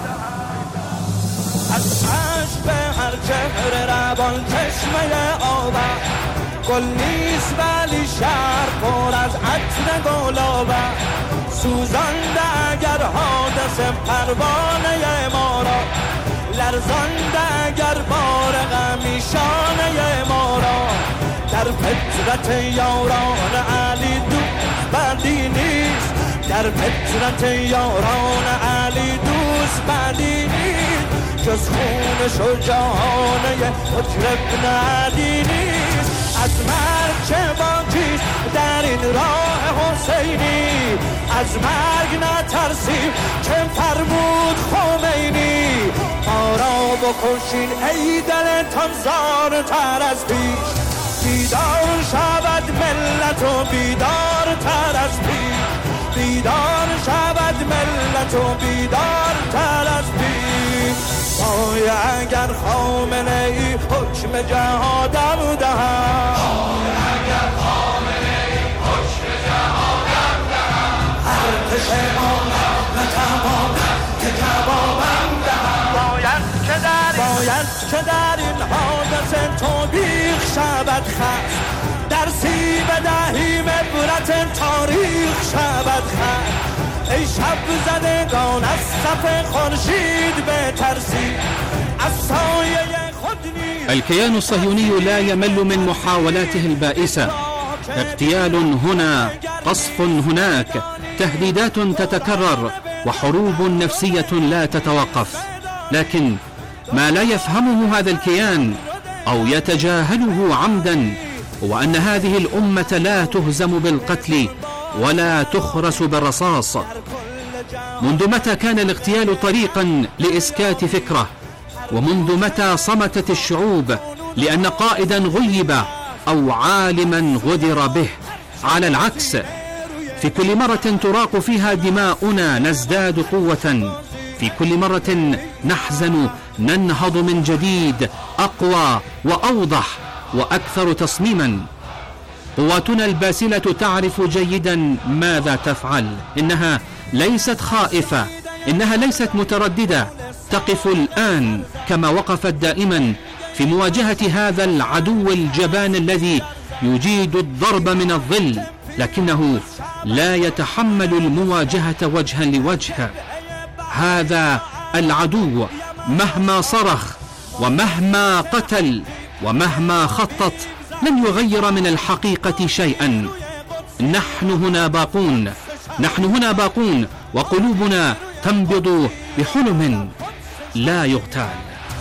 از عشق به هر چهره روان چشمه آبم، گل نیست ولی شهر پر از عطر گلابم، سوزانده اگر حادثه پروانه ما را، لرزانده اگر بار غمی شانه ما را، در فطرت یاران علی دوست بدی نیست، در فطرت یاران علی دوست بدی نیست، جز خون شجاعانه حجر ابن علی نیست. از مرگ چه باقیست در این راه حسینی، از مرگ نترسیم چه فرمود خمینی، ما را بکشین ای دلتان زارتر از پیش، بیدار شود ملت و بیدار تر از پیش، بیدار شود ملت و بیدار تر از پیش. وای اگر خامنه ای حکم جهادم دهد، وای اگر خامنه ای حکم جهادم دهد، ارتش مالم نتواند که جوابم دهد، باید که در باید که در این حادثه توبیخ شود خست، درسی بدهیم عبرت تاریخ شود خست، ای شب زدگان از صف خورشید بترسید، از سایه خود نیز. الكيان الصهيوني لا يمل من محاولاته البائسة، اغتيال هنا، قصف هناك، تهديدات تتكرر، وحروب نفسية لا تتوقف. لكن ما لا يفهمه هذا الكيان أو يتجاهله عمدا هو أن هذه الأمة لا تهزم بالقتل ولا تخرس بالرصاص. منذ متى كان الاغتيال طريقا لإسكات فكرة؟ ومنذ متى صمتت الشعوب لأن قائدا غيب أو عالما غدر به؟ على العكس، في كل مرة تراق فيها دماؤنا نزداد قوة، في كل مرة نحزن ننهض من جديد أقوى وأوضح وأكثر تصميما. قواتنا الباسلة تعرف جيدا ماذا تفعل، إنها ليست خائفة، إنها ليست مترددة، تقف الآن كما وقفت دائما في مواجهة هذا العدو الجبان الذي يجيد الضرب من الظل، لكنه لا يتحمل المواجهة وجها لوجه. هذا العدو مهما صرخ ومهما قتل ومهما خطط لن يغير من الحقيقة شيئا. نحن هنا باقون، نحن هنا باقون، وقلوبنا تنبض بحلم لا يغتال.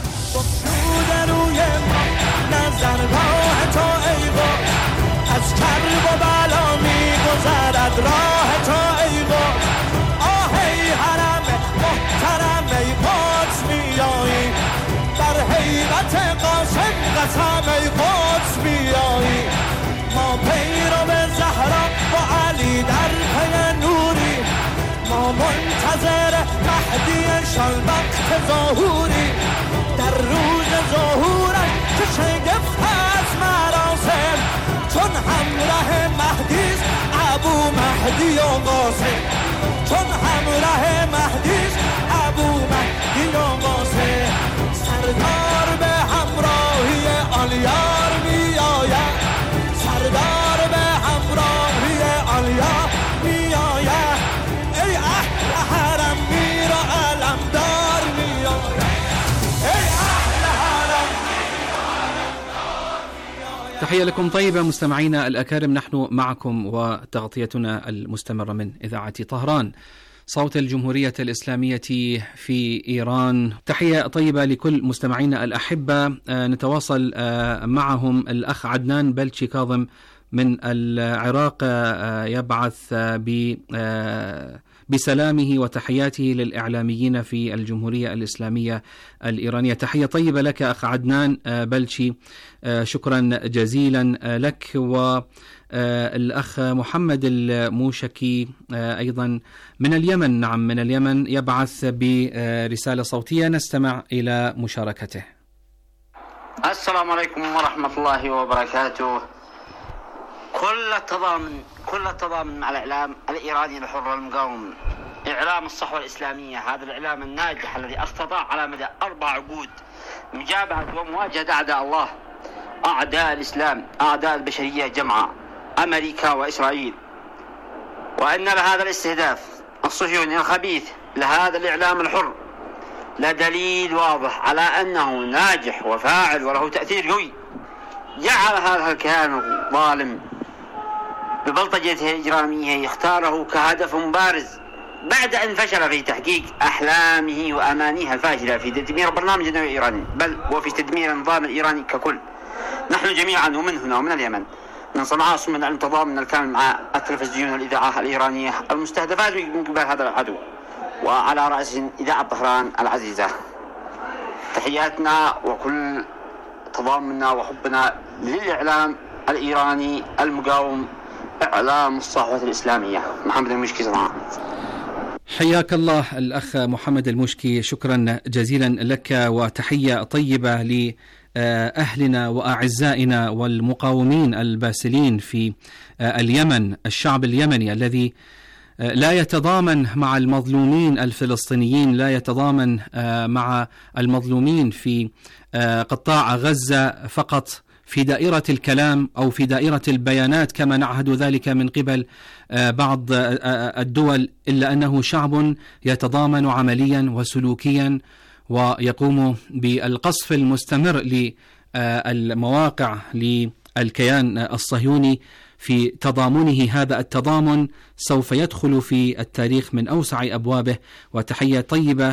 ما پیرو زهرا و علی در پی نوری، ما منتظر مهدی شان وقت ظهوری. در روز ظهورش چه شگفت از مراسم، چون همراه مهدیست ابو مهدی و قاسم، چون همراه مهدیست ابو مهدی و قاسم. سردار به همراهی آلیار می آید، سردار به همراهی آلیار می آید. ای اهل حرم میر و علمدار می آید، ای اهل حرم میر و علمدار می آید. تحية لكم طيبة مستمعينا الأكارم، نحن معكم وتغطيتنا المستمرة من إذاعة طهران صوت الجمهورية الإسلامية في إيران. تحية طيبة لكل مستمعينا الأحبة. نتواصل معهم الأخ عدنان بلشي كاظم من العراق يبعث بسلامه وتحياته للإعلاميين في الجمهورية الإسلامية الإيرانية. تحية طيبة لك أخ عدنان بلشي، شكرا جزيلا لك. والأخ محمد الموشكي أيضا من اليمن، نعم من اليمن، يبعث برسالة صوتية نستمع إلى مشاركته. السلام عليكم ورحمة الله وبركاته. كل التضامن كل التضامن مع الإعلام الإيراني الحر المقاوم، إعلام الصحوة الإسلامية، هذا الإعلام الناجح الذي استطاع على مدى أربع عقود مجابهة ومواجهة أعداء الله، أعداء الإسلام، أعداء البشرية جمعاء، أمريكا وإسرائيل. وأن لهذا الاستهداف الصهيوني الخبيث لهذا الإعلام الحر لدليل واضح على أنه ناجح وفاعل وله تأثير قوي. جعل هذا الكيان الظالم ببلطجته الإجرامية يختاره كهدف بارز بعد أن فشل في تحقيق أحلامه وأمانيها الفاشلة في تدمير برنامج النووي الإيراني، بل وفي تدمير النظام الإيراني ككل. نحن جميعا ومن هنا ومن اليمن من صنعاء صمنا التضامن الكامل مع التلفزيون والإذاعة الإيرانية المستهدفات من قبل هذا العدو، وعلى رأسهم إذاعة طهران العزيزة. تحياتنا وكل تضامننا وحبنا للإعلام الإيراني المقاوم، إعلام الصحوة الإسلامية. محمد المشكي صنعاء. حياك الله الأخ محمد المشكي، شكرا جزيلا لك، وتحية طيبة لأهلنا وأعزائنا والمقاومين الباسلين في اليمن، الشعب اليمني الذي لا يتضامن مع المظلومين الفلسطينيين، لا يتضامن مع المظلومين في قطاع غزة فقط في دائرة الكلام أو في دائرة البيانات كما نعهد ذلك من قبل بعض الدول، إلا أنه شعب يتضامن عمليا وسلوكيا ويقوم بالقصف المستمر للمواقع للكيان الصهيوني. في تضامنه هذا التضامن سوف يدخل في التاريخ من أوسع أبوابه. وتحية طيبة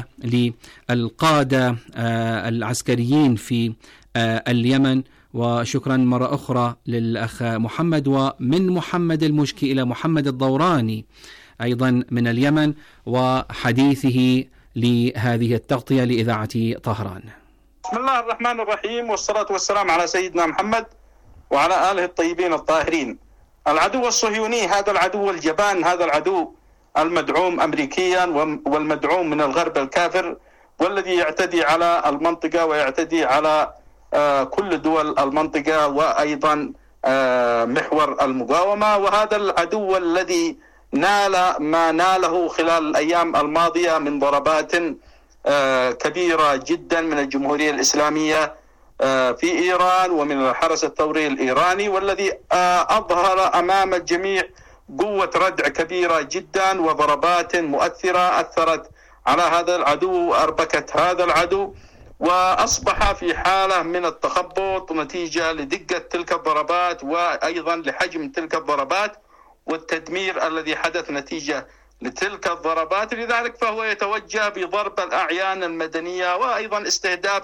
للقادة العسكريين في اليمن، وشكرا مرة أخرى للأخ محمد، ومن محمد المشكي إلى محمد الضوراني أيضا من اليمن، وحديثه لهذه التغطية لإذاعة طهران. بسم الله الرحمن الرحيم، والصلاة والسلام على سيدنا محمد وعلى آله الطيبين الطاهرين. العدو الصهيوني، هذا العدو الجبان، هذا العدو المدعوم أمريكيا والمدعوم من الغرب الكافر، والذي يعتدي على المنطقة ويعتدي على كل دول المنطقة وأيضا محور المقاومة. وهذا العدو الذي نال ما ناله خلال الأيام الماضية من ضربات كبيرة جدا من الجمهورية الإسلامية في إيران ومن الحرس الثوري الإيراني، والذي أظهر أمام الجميع قوة ردع كبيرة جدا وضربات مؤثرة أثرت على هذا العدو وأربكت هذا العدو، وأصبح في حالة من التخبط نتيجة لدقة تلك الضربات وأيضا لحجم تلك الضربات والتدمير الذي حدث نتيجة لتلك الضربات. لذلك فهو يتوجه بضرب الأعيان المدنية وأيضا استهداف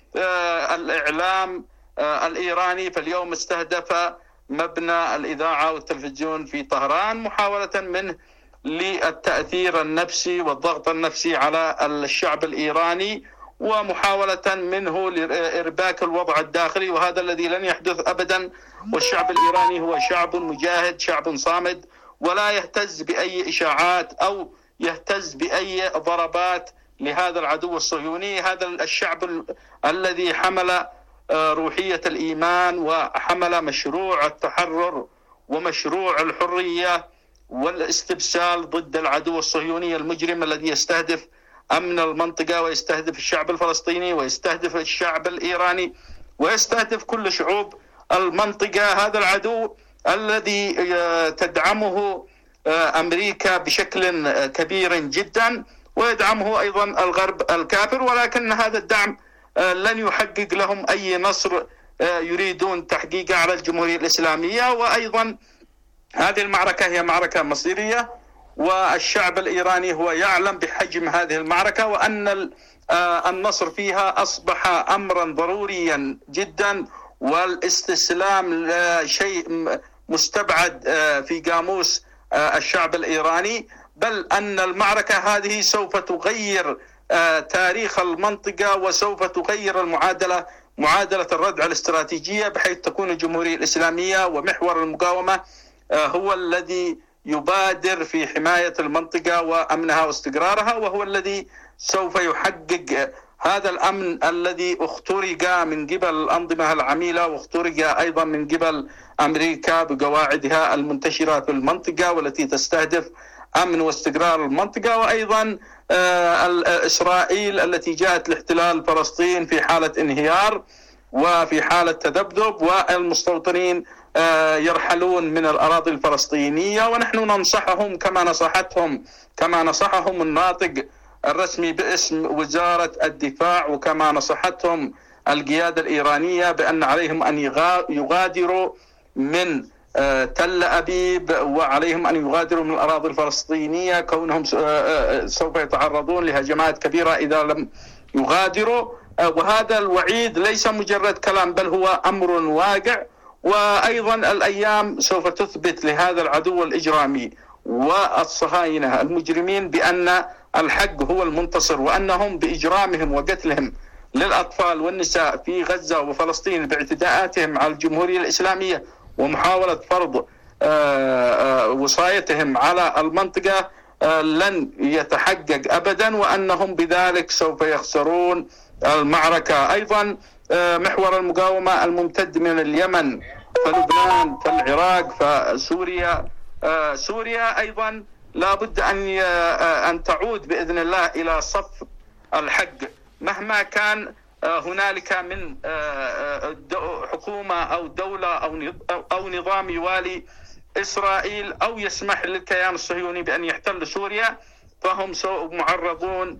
الإعلام الإيراني. فاليوم استهدف مبنى الإذاعة والتلفزيون في طهران محاولة منه للتأثير النفسي والضغط النفسي على الشعب الإيراني، ومحاولة منه لإرباك الوضع الداخلي، وهذا الذي لن يحدث أبدا. والشعب الإيراني هو شعب مجاهد، شعب صامد، ولا يهتز بأي إشاعات أو يهتز بأي ضربات لهذا العدو الصهيوني. هذا الشعب الذي حمل روحية الإيمان وحمل مشروع التحرر ومشروع الحرية والاستبسال ضد العدو الصهيوني المجرم الذي يستهدف أمن المنطقة ويستهدف الشعب الفلسطيني ويستهدف الشعب الإيراني ويستهدف كل شعوب المنطقة. هذا العدو الذي تدعمه أمريكا بشكل كبير جدا ويدعمه أيضا الغرب الكافر، ولكن هذا الدعم لن يحقق لهم أي نصر يريدون تحقيقه على الجمهورية الإسلامية. وأيضا هذه المعركة هي معركة مصيرية، والشعب الإيراني هو يعلم بحجم هذه المعركة وأن النصر فيها أصبح أمرا ضروريا جدا، والاستسلام شيء مستبعد في قاموس الشعب الإيراني، بل أن المعركة هذه سوف تغير تاريخ المنطقة وسوف تغير المعادلة، معادلة الردع الاستراتيجية، بحيث تكون الجمهورية الإسلامية ومحور المقاومة هو الذي يبادر في حماية المنطقة وأمنها واستقرارها، وهو الذي سوف يحقق هذا الأمن الذي اخترق من قبل الأنظمة العميلة واخترق أيضا من قبل أمريكا بقواعدها المنتشرة في المنطقة والتي تستهدف أمن واستقرار المنطقة، وأيضا إسرائيل التي جاءت لاحتلال فلسطين في حالة انهيار وفي حالة تذبذب، والمستوطنين يرحلون من الأراضي الفلسطينية. ونحن ننصحهم كما نصحتهم كما نصحهم الناطق الرسمي باسم وزارة الدفاع وكما نصحتهم القيادة الإيرانية بأن عليهم أن يغادروا من تل أبيب وعليهم أن يغادروا من الأراضي الفلسطينية، كونهم سوف يتعرضون لهجمات كبيرة إذا لم يغادروا. وهذا الوعيد ليس مجرد كلام بل هو أمر واقع، وأيضا الأيام سوف تثبت لهذا العدو الإجرامي والصهاينة المجرمين بأن الحق هو المنتصر، وأنهم بإجرامهم وقتلهم للأطفال والنساء في غزة وفلسطين باعتداءاتهم على الجمهورية الإسلامية ومحاولة فرض وصايتهم على المنطقة لن يتحقق أبدا، وأنهم بذلك سوف يخسرون المعركة. أيضا محور المقاومة الممتد من اليمن فلبنان فالعراق فسوريا سوريا أيضا لا بد أن أن تعود بإذن الله إلى صف الحق، مهما كان هنالك من حكومة أو دولة أو نظام يوالي إسرائيل أو يسمح للكيان الصهيوني بأن يحتل سوريا، فهم معرضون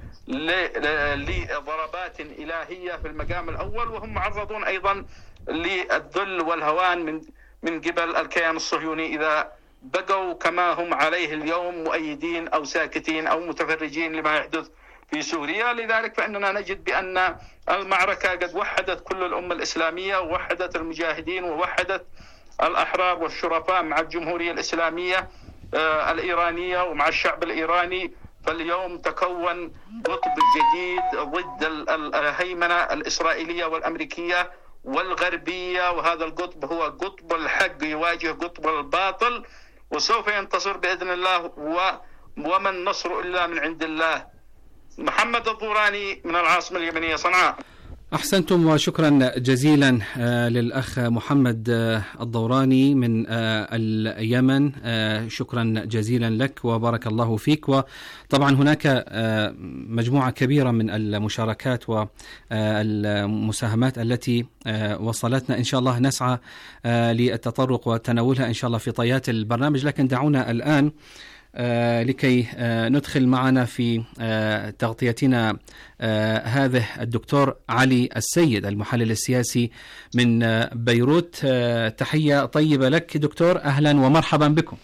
لضربات إلهية في المقام الأول، وهم معرضون أيضا للذل والهوان من من قبل الكيان الصهيوني إذا بقوا كما هم عليه اليوم مؤيدين أو ساكتين أو متفرجين لما يحدث في سوريا. لذلك فإننا نجد بأن المعركة قد وحدت كل الأمة الإسلامية ووحدت المجاهدين ووحدت الأحرار والشرفاء مع الجمهورية الإسلامية الإيرانية ومع الشعب الإيراني. فاليوم تكون قطب جديد ضد الهيمنة الإسرائيلية والأمريكية والغربية، وهذا القطب هو قطب الحق يواجه قطب الباطل، وسوف ينتصر بإذن الله، وما النصر إلا من عند الله. محمد الضوراني من العاصمة اليمنية صنعاء. أحسنتم وشكرا جزيلا للأخ محمد الضوراني من اليمن. شكرا جزيلا لك وبارك الله فيك. وطبعا هناك مجموعة كبيرة من المشاركات والمساهمات التي وصلتنا، إن شاء الله نسعى للتطرق وتناولها إن شاء الله في طيات البرنامج، لكن دعونا الآن آه لكي آه ندخل معنا في آه تغطيتنا آه هذا الدكتور علي السيد المحلل السياسي من آه بيروت. آه تحية طيبة لك دكتور، أهلا ومرحبا بكم.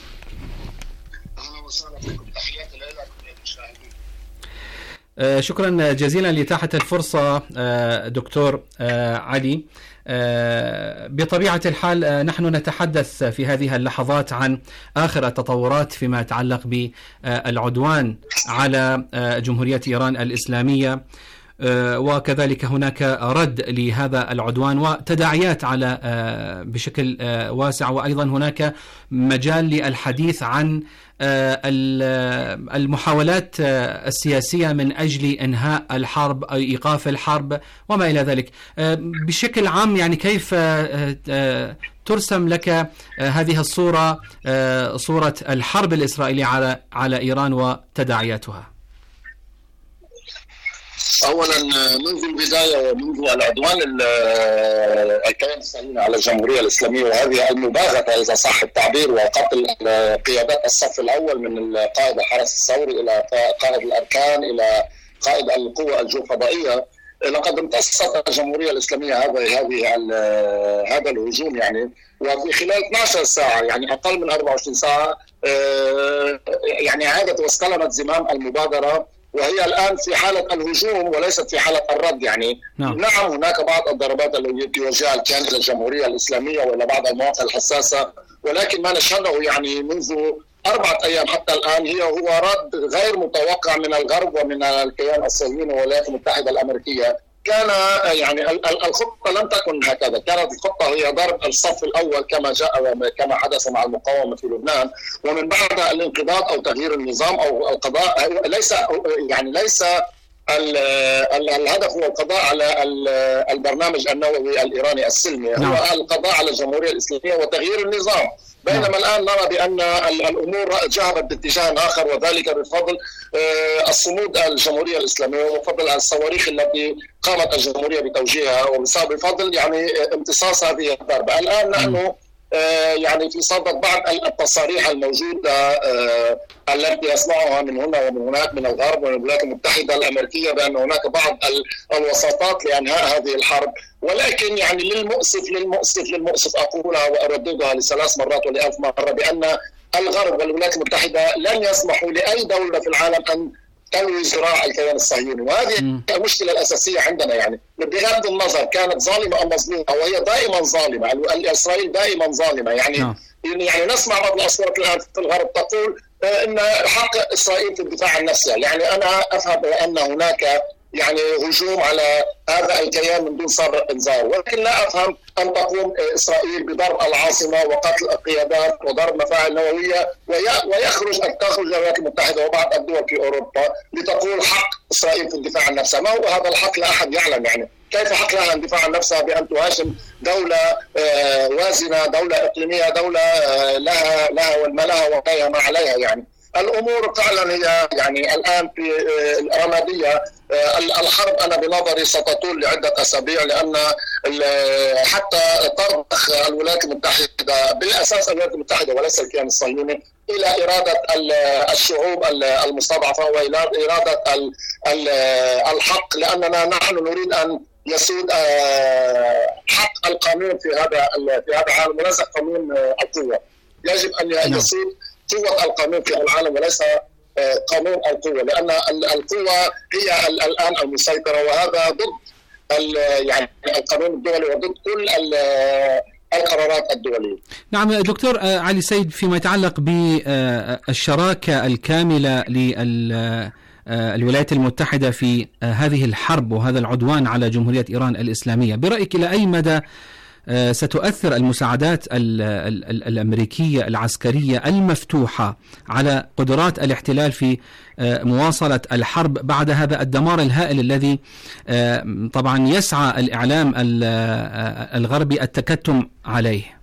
أهلا وسهلا بكم، تحياتي لكم المشاهدين. آه شكرا جزيلا لإتاحة الفرصة آه دكتور آه علي. بطبيعة الحال نحن نتحدث في هذه اللحظات عن آخر التطورات فيما يتعلق بالعدوان على جمهورية إيران الإسلامية، وكذلك هناك رد لهذا العدوان وتداعيات على بشكل واسع، وأيضا هناك مجال للحديث عن المحاولات السياسية من أجل إنهاء الحرب أو إيقاف الحرب وما إلى ذلك. بشكل عام يعني كيف ترسم لك هذه الصورة، صورة الحرب الإسرائيلية على على إيران وتداعياتها؟ اولا منذ البدايه ومنذ العدوان الكيان الصهيوني على الجمهوريه الاسلاميه وهذه المباغته اذا صح التعبير وقتل قيادات الصف الاول من قائد الحرس الثوري الى قائد الاركان الى قائد القوى الجوفضائيه، لقد امتصت الجمهوريه الاسلاميه هذا هذه هذا الهجوم يعني، وفي خلال اثنتي عشرة ساعه يعني اقل من أربعة وعشرين ساعه يعني عادت واستلمت زمام المبادره، وهي الآن في حالة الهجوم وليست في حالة الرد يعني. نعم, نعم هناك بعض الضربات التي يوجهها الكيان إلى الجمهورية الإسلامية وإلى بعض المواقع الحساسة، ولكن ما نشهده يعني منذ أربعة أيام حتى الآن هي هو رد غير متوقع من الغرب ومن الكيان الصهيوني والولايات المتحدة الأمريكية. كان يعني الخطة لم تكن هكذا، كانت الخطة هي ضرب الصف الأول كما جاء كما حدث مع المقاومة في لبنان، ومن بعد الانقضاض أو تغيير النظام أو القضاء. ليس يعني ليس الهدف هو القضاء على البرنامج النووي الإيراني السلمي، هو القضاء على الجمهورية الإسلامية وتغيير النظام. بينما الآن نرى بأن الأمور ذهبت باتجاه آخر، وذلك بفضل الصمود الجمهورية الإسلامية وبفضل الصواريخ التي قامت الجمهورية بتوجيهها، وبفضل يعني امتصاص هذه الضربة. الآن نحن يعني في صدد بعض التصاريح الموجودة التي يسمعها من هنا ومن هناك من الغرب ومن الولايات المتحدة الأمريكية بأن هناك بعض الوساطات لإنهاء هذه الحرب، ولكن يعني للمؤسف للمؤسف للمؤسف أقولها وأرددها لثلاث مرات ولألف مرة بأن الغرب والولايات المتحدة لن يسمحوا لأي دولة في العالم أن تلوي ذراع الكيان الصهيوني، وهذه المشكلة الأساسية عندنا يعني. بغض النظر كانت ظالمة أم مظلومة، وهي دائما ظالمة، إسرائيل دائما ظالمة يعني. no. يعني نسمع بعض الأصوات الآن في الغرب تقول إن حق إسرائيل في الدفاع عن نفسها. يعني أنا أفهم أن هناك يعني هجوم على هذا الكيان من دون سابق انذار، ولكن لا افهم ان تقوم اسرائيل بضرب العاصمه وقتل القيادات وضرب مفاعل نوويه ويخرج ان تخرج الولايات المتحده وبعض الدول في اوروبا لتقول حق اسرائيل في الدفاع عن نفسها. ما هو هذا الحق؟ لا احد يعلم يعني. كيف حق لها ان تدافع عن نفسها بان تهاجم دوله وازنه، دوله اقليميه، دوله لها لها ما لها وما عليها يعني. الامور فعلا هي يعني الان في رماديه. الحرب انا بنظري ستطول لعده اسابيع، لان حتى ترضخ الولايات المتحده بالاساس الولايات المتحده وليس الكيان الصهيوني الى اراده الشعوب المستضعفه والى اراده الحق، لاننا نحن نريد ان يسود حق القانون في هذا في هذا العالم وليس قانون القوه. يجب ان يسود قوة القانون في العالم وليس قانون القوة، لأن القوة هي الآن المسيطرة، وهذا ضد يعني القانون الدولي وضد كل القرارات الدولية. نعم دكتور علي سيد، فيما يتعلق بالشراكة الكاملة للولايات المتحدة في هذه الحرب وهذا العدوان على جمهورية إيران الإسلامية، برأيك إلى أي مدى ستؤثر المساعدات الأمريكية العسكرية المفتوحة على قدرات الاحتلال في مواصلة الحرب بعد هذا الدمار الهائل الذي طبعا يسعى الإعلام الغربي التكتم عليه؟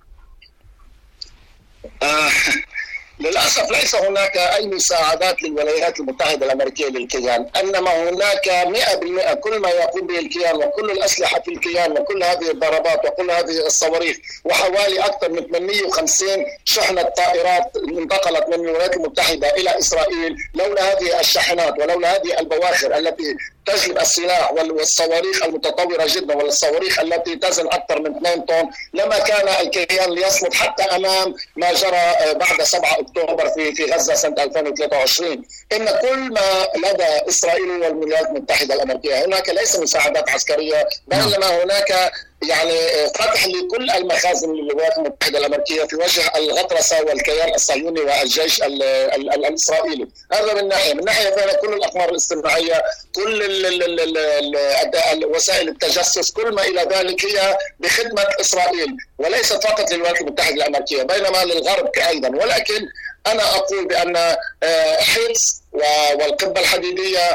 آه للأسف ليس هناك أي مساعدات للولايات المتحدة الأمريكية للكيان، إنما هناك مئة بالمئة كل ما يقوم به الكيان وكل الأسلحة في الكيان وكل هذه الضربات وكل هذه الصواريخ وحوالي أكثر من ثمانمئة وخمسين شحنة طائرات انتقلت من الولايات المتحدة إلى إسرائيل. لولا هذه الشاحنات ولولا هذه البواخر التي تجلب السلاح والصواريخ المتطورة جدا والصواريخ التي تزن أكثر من اثنين طن لما كان الكيان ليصمد حتى أمام ما جرى بعد سبعة أكتوبر في في غزة سنة ألفين وثلاثة وعشرين. إن كل ما لدى إسرائيل والولايات المتحدة الأمريكية هناك ليس مساعدات عسكرية، بينما هناك يعني فتح لكل المخازن للولايات المتحدة الأمريكية في وجه الغطرسة والكيان الصهيوني والجيش ال ال ال الإسرائيلي. هذا من ناحية. من ناحية ثانية كل الأقمار الاصطناعية، كل ال ال ال ال ال وسائل التجسس، كل ما إلى ذلك هي بخدمة إسرائيل وليست فقط للولايات المتحدة الأمريكية بينما للغرب أيضا. ولكن أنا أقول بأن حيث والقبة الحديدية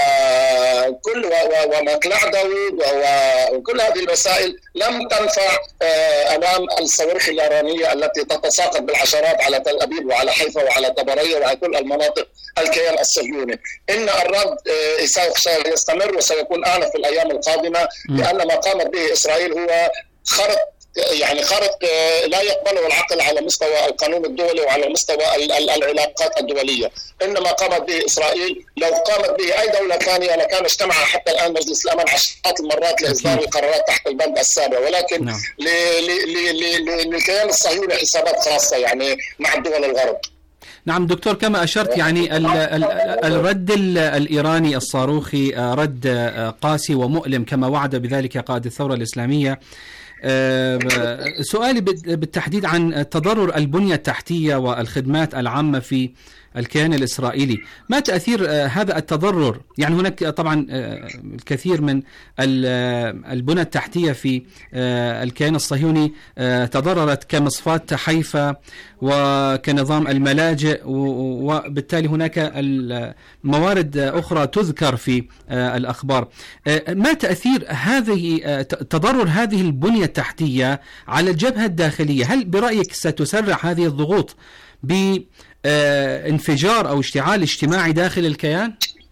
وكل ومقلع داوود وكل هذه الوسائل لم تنفع أمام الصواريخ الإيرانية التي تتساقط بالعشرات على تل أبيب وعلى حيفا وعلى طبرية وعلى كل المناطق الكيان الصهيوني. إن الرد سيستمر وسيكون أعنف في الأيام القادمة، لأن ما قامت به إسرائيل هو خرق يعني خرق لا يقبله العقل على مستوى القانون الدولي وعلى مستوى العلاقات الدولية. إنما قامت به إسرائيل، لو قامت به أي دولة ثانية لكان اجتمع حتى الآن مجلس الأمن عشرات المرات لإصدار القرارات تحت البند السابع، ولكن نعم. للكيان الصهيوني حسابات خاصة يعني مع الدول الغرب. نعم دكتور، كما أشرت يعني ال ال الرد الإيراني الصاروخي رد قاسي ومؤلم كما وعد بذلك قائد الثورة الإسلامية. سؤالي بالتحديد عن تضرر البنية التحتية والخدمات العامة في الكيان الإسرائيلي، ما تأثير هذا التضرر؟ يعني هناك طبعا الكثير من البنى التحتية في الكيان الصهيوني تضررت كمصفات حيفا وكنظام الملاجئ، وبالتالي هناك موارد أخرى تذكر في الأخبار. ما تأثير هذه تضرر هذه البنية التحتية على الجبهة الداخلية؟ هل برأيك ستسرع هذه الضغوط بانفجار أو اشتعال اجتماعي داخل الكيان؟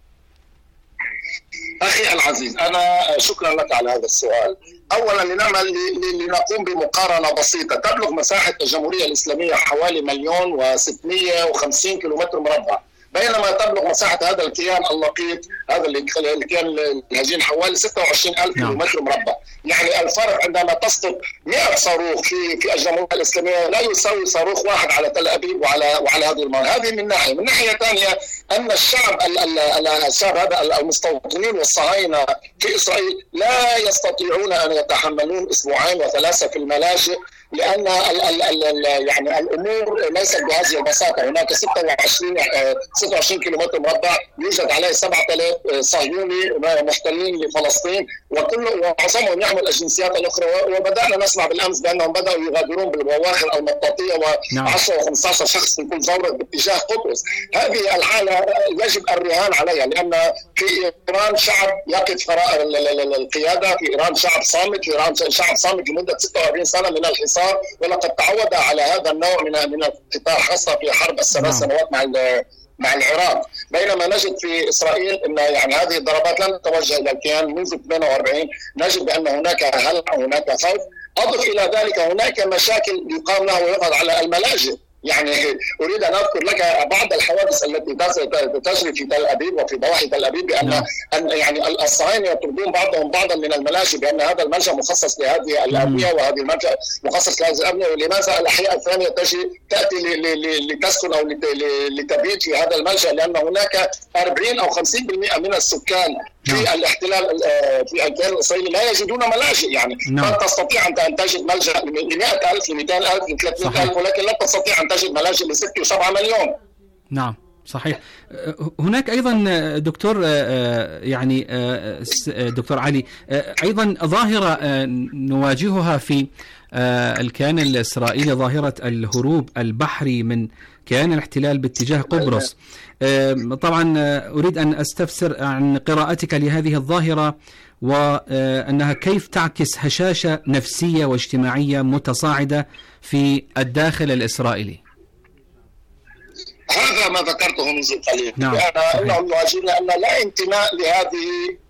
أخي العزيز، أنا شكرا لك على هذا السؤال. أولا لنعمل لنقوم بمقارنة بسيطة. تبلغ مساحة الجمهورية الإسلامية حوالي مليون وستمئة وخمسين كيلومتر مربع، بينما تبلغ مساحة هذا الكيان اللقيط هذا الكيان الهجين حوالي ستة وعشرين ألف كيلومتر مربع. يعني الفرق عندما تسقط مئة صاروخ في في الجمهورية الإسلامية لا يساوي صاروخ واحد على تل أبيب وعلى وعلى هذه المناطق. هذه من ناحية. من ناحية ثانية أن الشعب الشعب هذا المستوطنين والصهاينة في إسرائيل لا يستطيعون أن يتحملون أسبوعين وثلاثة في الملاجئ، لأن ال ال ال يعني الأمور ليست بهذه البساطة. هناك ستة وعشرين كيلومتر مربع يوجد عليه سبعة آلاف صهيوني محتلين لفلسطين، وكل ومعظمهم يحمل الجنسيات الأخرى. وبدأنا نسمع بالأمس بأنهم بدأوا يغادرون بالبواخر المطاطية وعشرة وخمسة عشر شخص في كل زورق باتجاه قطز. هذه الحالة يجب الرهان عليها، لأن في إيران شعب يقف وراء القيادة، في إيران شعب صامت، في إيران شعب صامت لمدة ستة وأربعين سنة من الحصار، ولقد تعود على هذا النوع من من القتال، خاصة في حرب الثلاث سنوات مع مع العراق. بينما نجد في إسرائيل أن يعني هذه الضربات لم تتوجه إلى الكيان منذ ثمانية وأربعين. نجد بأن هناك هلع وهناك خوف. أضف إلى ذلك هناك مشاكل يقام له ويقض على الملاجئ. يعني أريد أن أذكر لك بعض الحوادث التي تجري في تل أبيب وفي ضواحي تل أبيب، بأن نعم. أن يعني الصهاينة يطردون بعضهم بعضا من الملاجئ بأن هذا الملجأ مخصص لهذه الأبنية وهذه الملجأ مخصص لهذه الأبنية، ولماذا الأحياء الثانية تجي تأتي لتسكن أو لتبيت في هذا الملجأ؟ لأن هناك أربعين أو خمسين بالمئة من السكان في الاحتلال في الكيان الإسرائيلي لا يجدون ملاجئ. يعني نعم. لا تستطيع أن تجد ملجأ ل مئة ألف ل مئتين ألف ل ثلاثمئة ألف، ولكن لا تستطيع أن تجد ملاجئ لستة وسبعة مليون. نعم صحيح. هناك أيضا دكتور يعني دكتور علي أيضا ظاهرة نواجهها في الكيان الإسرائيلي، ظاهرة الهروب البحري من كيان الاحتلال باتجاه قبرص. طبعا أريد أن أستفسر عن قراءتك لهذه الظاهرة، وأنها كيف تعكس هشاشة نفسية واجتماعية متصاعدة في الداخل الإسرائيلي. هذا ما ذكرته منذ قليل. نعم. أنهم يواجهون أن لا انتماء لهذه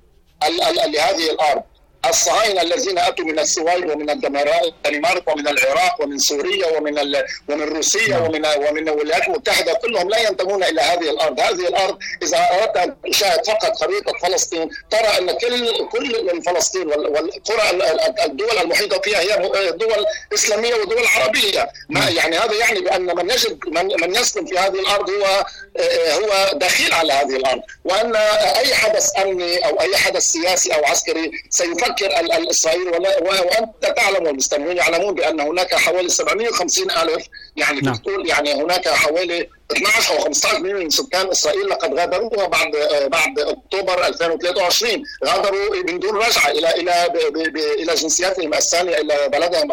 لهذه الأرض. الصهاينة الذين أتوا من السويد ومن الدنمارك ومن العراق ومن سوريا ومن ومن روسيا ومن ومن الولايات المتحدة كلهم لا ينتمون إلى هذه الأرض. هذه الأرض إذا أردت أن تشاهد فقط خريطة فلسطين ترى أن كل كل فلسطين والقرى الدول المحيطة فيها هي دول إسلامية ودول عربية. ما يعني هذا يعني بأن من يجد من, من يسكن في هذه الأرض هو هو دخيل على هذه الأرض، وأن أي حدث أمني أو أي حدث سياسي أو عسكري سيفكر الإسرائيلي. وأنت تعلم والمستمعين يعلمون بأن هناك حوالي سبعمائة وخمسين ألف يعني نعم. تقول يعني هناك حوالي اثناشر أو خمسة عشر مليون من سكان إسرائيل لقد غادروها بعد بعد أكتوبر ألفين وثلاثة وعشرين، غادروا من دون رجعة إلى إلى إلى جنسياتهم الثانية، إلى بلدهم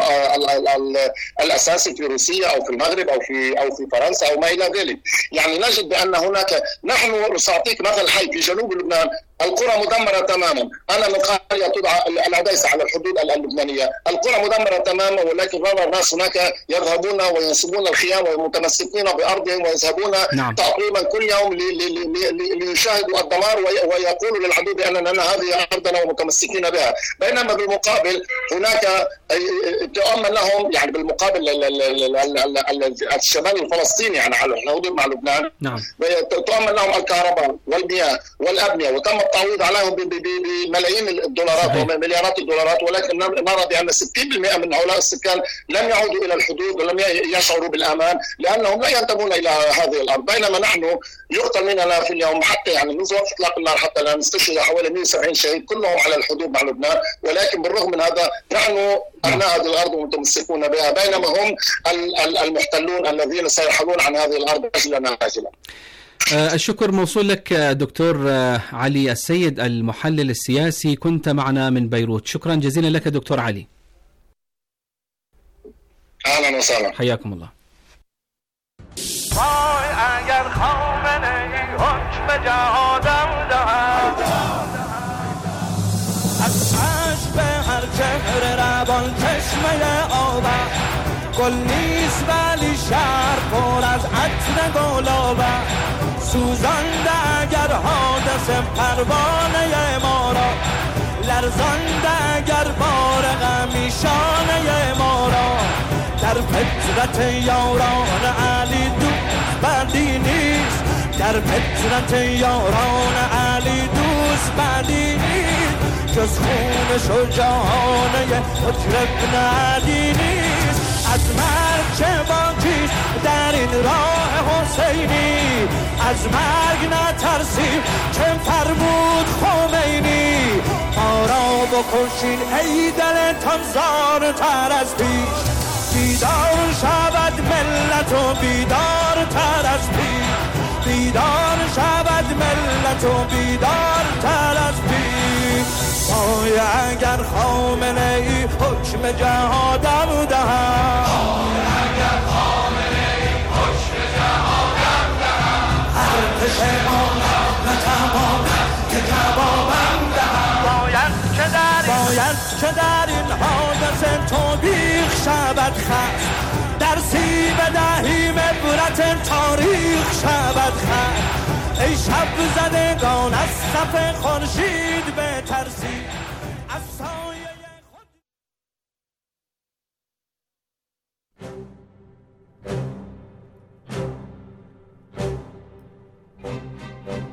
الأساسي في روسيا أو في المغرب أو في أو في فرنسا أو ما إلى ذلك. يعني نجد بأن هناك، نحن سأعطيك مثل حي في جنوب لبنان، القرى مدمرة تماما. أنا من قرية تدعى العديسة على الحدود اللبنانية، القرى مدمرة تماما، ولكن نرى الناس هناك يذهبون وينصبون الخيام ومتمسكين بأرضهم ويذهبون نعم. تقريبا كل يوم ليشاهدوا الدمار ويقولوا للعدو بأننا هذه أرضنا ومتمسكين بها. بينما بالمقابل هناك تؤمن لهم، يعني بالمقابل الشمال الفلسطيني يعني على الحدود مع لبنان نعم. تؤمن لهم الكهرباء والمياه والأبنية، وتم التعويض عليهم بملايين الدولارات ومليارات الدولارات، ولكن نرى بأن ستين بالمئة من هؤلاء السكان لم يعودوا إلى الحدود ولم يشعروا بالأمان لأنهم لا ينتمون إلى هذه الأرض. بينما نحن يقتل مننا في اليوم حتى يعني منذ وقت إطلاق النار حتى الآن نستشهد حوالي مئة وسبعين شهيد كلهم على الحدود مع لبنان، ولكن بالرغم من هذا نحن أبناء هذه الأرض ومتمسكون بها، بينما هم المحتلون الذين سيرحلون عن هذه الأرض عاجلا آجلا. الشكر موصول لك دكتور علي السيد المحلل السياسي، كنت معنا من بيروت. شكرا جزيلا لك دكتور علي. أهلا وسهلا. حياكم الله. اگر خامنه ای حکم جهادم دهد از عشق به هر چهره روان چشمه آبم، گل نیست ولی شهر پر از عطر گلابه، سوزانده اگر حادثه پروانه ما را، لرزانده اگر بار غمی شانه ما را، در فطرت یاران علی دوست بدی نیست، در فطرت یاران علی دوست بدی نیست، جز خون شجاعانه حجر ابن علی نیست. از مرگ چه باکیست در این راه حسینی، از مرگ نترسیم چه فرمود خمینی، ما را بکشین ای دلتان زارتر از پیش، بیدار شود ملت و بیدار تر از پیش، بیدار شود ملت و بیدار تر از پیش. وای اگر خامنه ای حکم جهادم دهد، وای اگر خامنه ای حکم جهادم دهد، ارتش آنها نتواند که کبابم دهد، باید که در باید که در این حادثه توبیخ شود خست، درسی بدهیم عبرت تاریخ شود خست. ای شب زدگان از صف خورشید بترسید، از سایه خود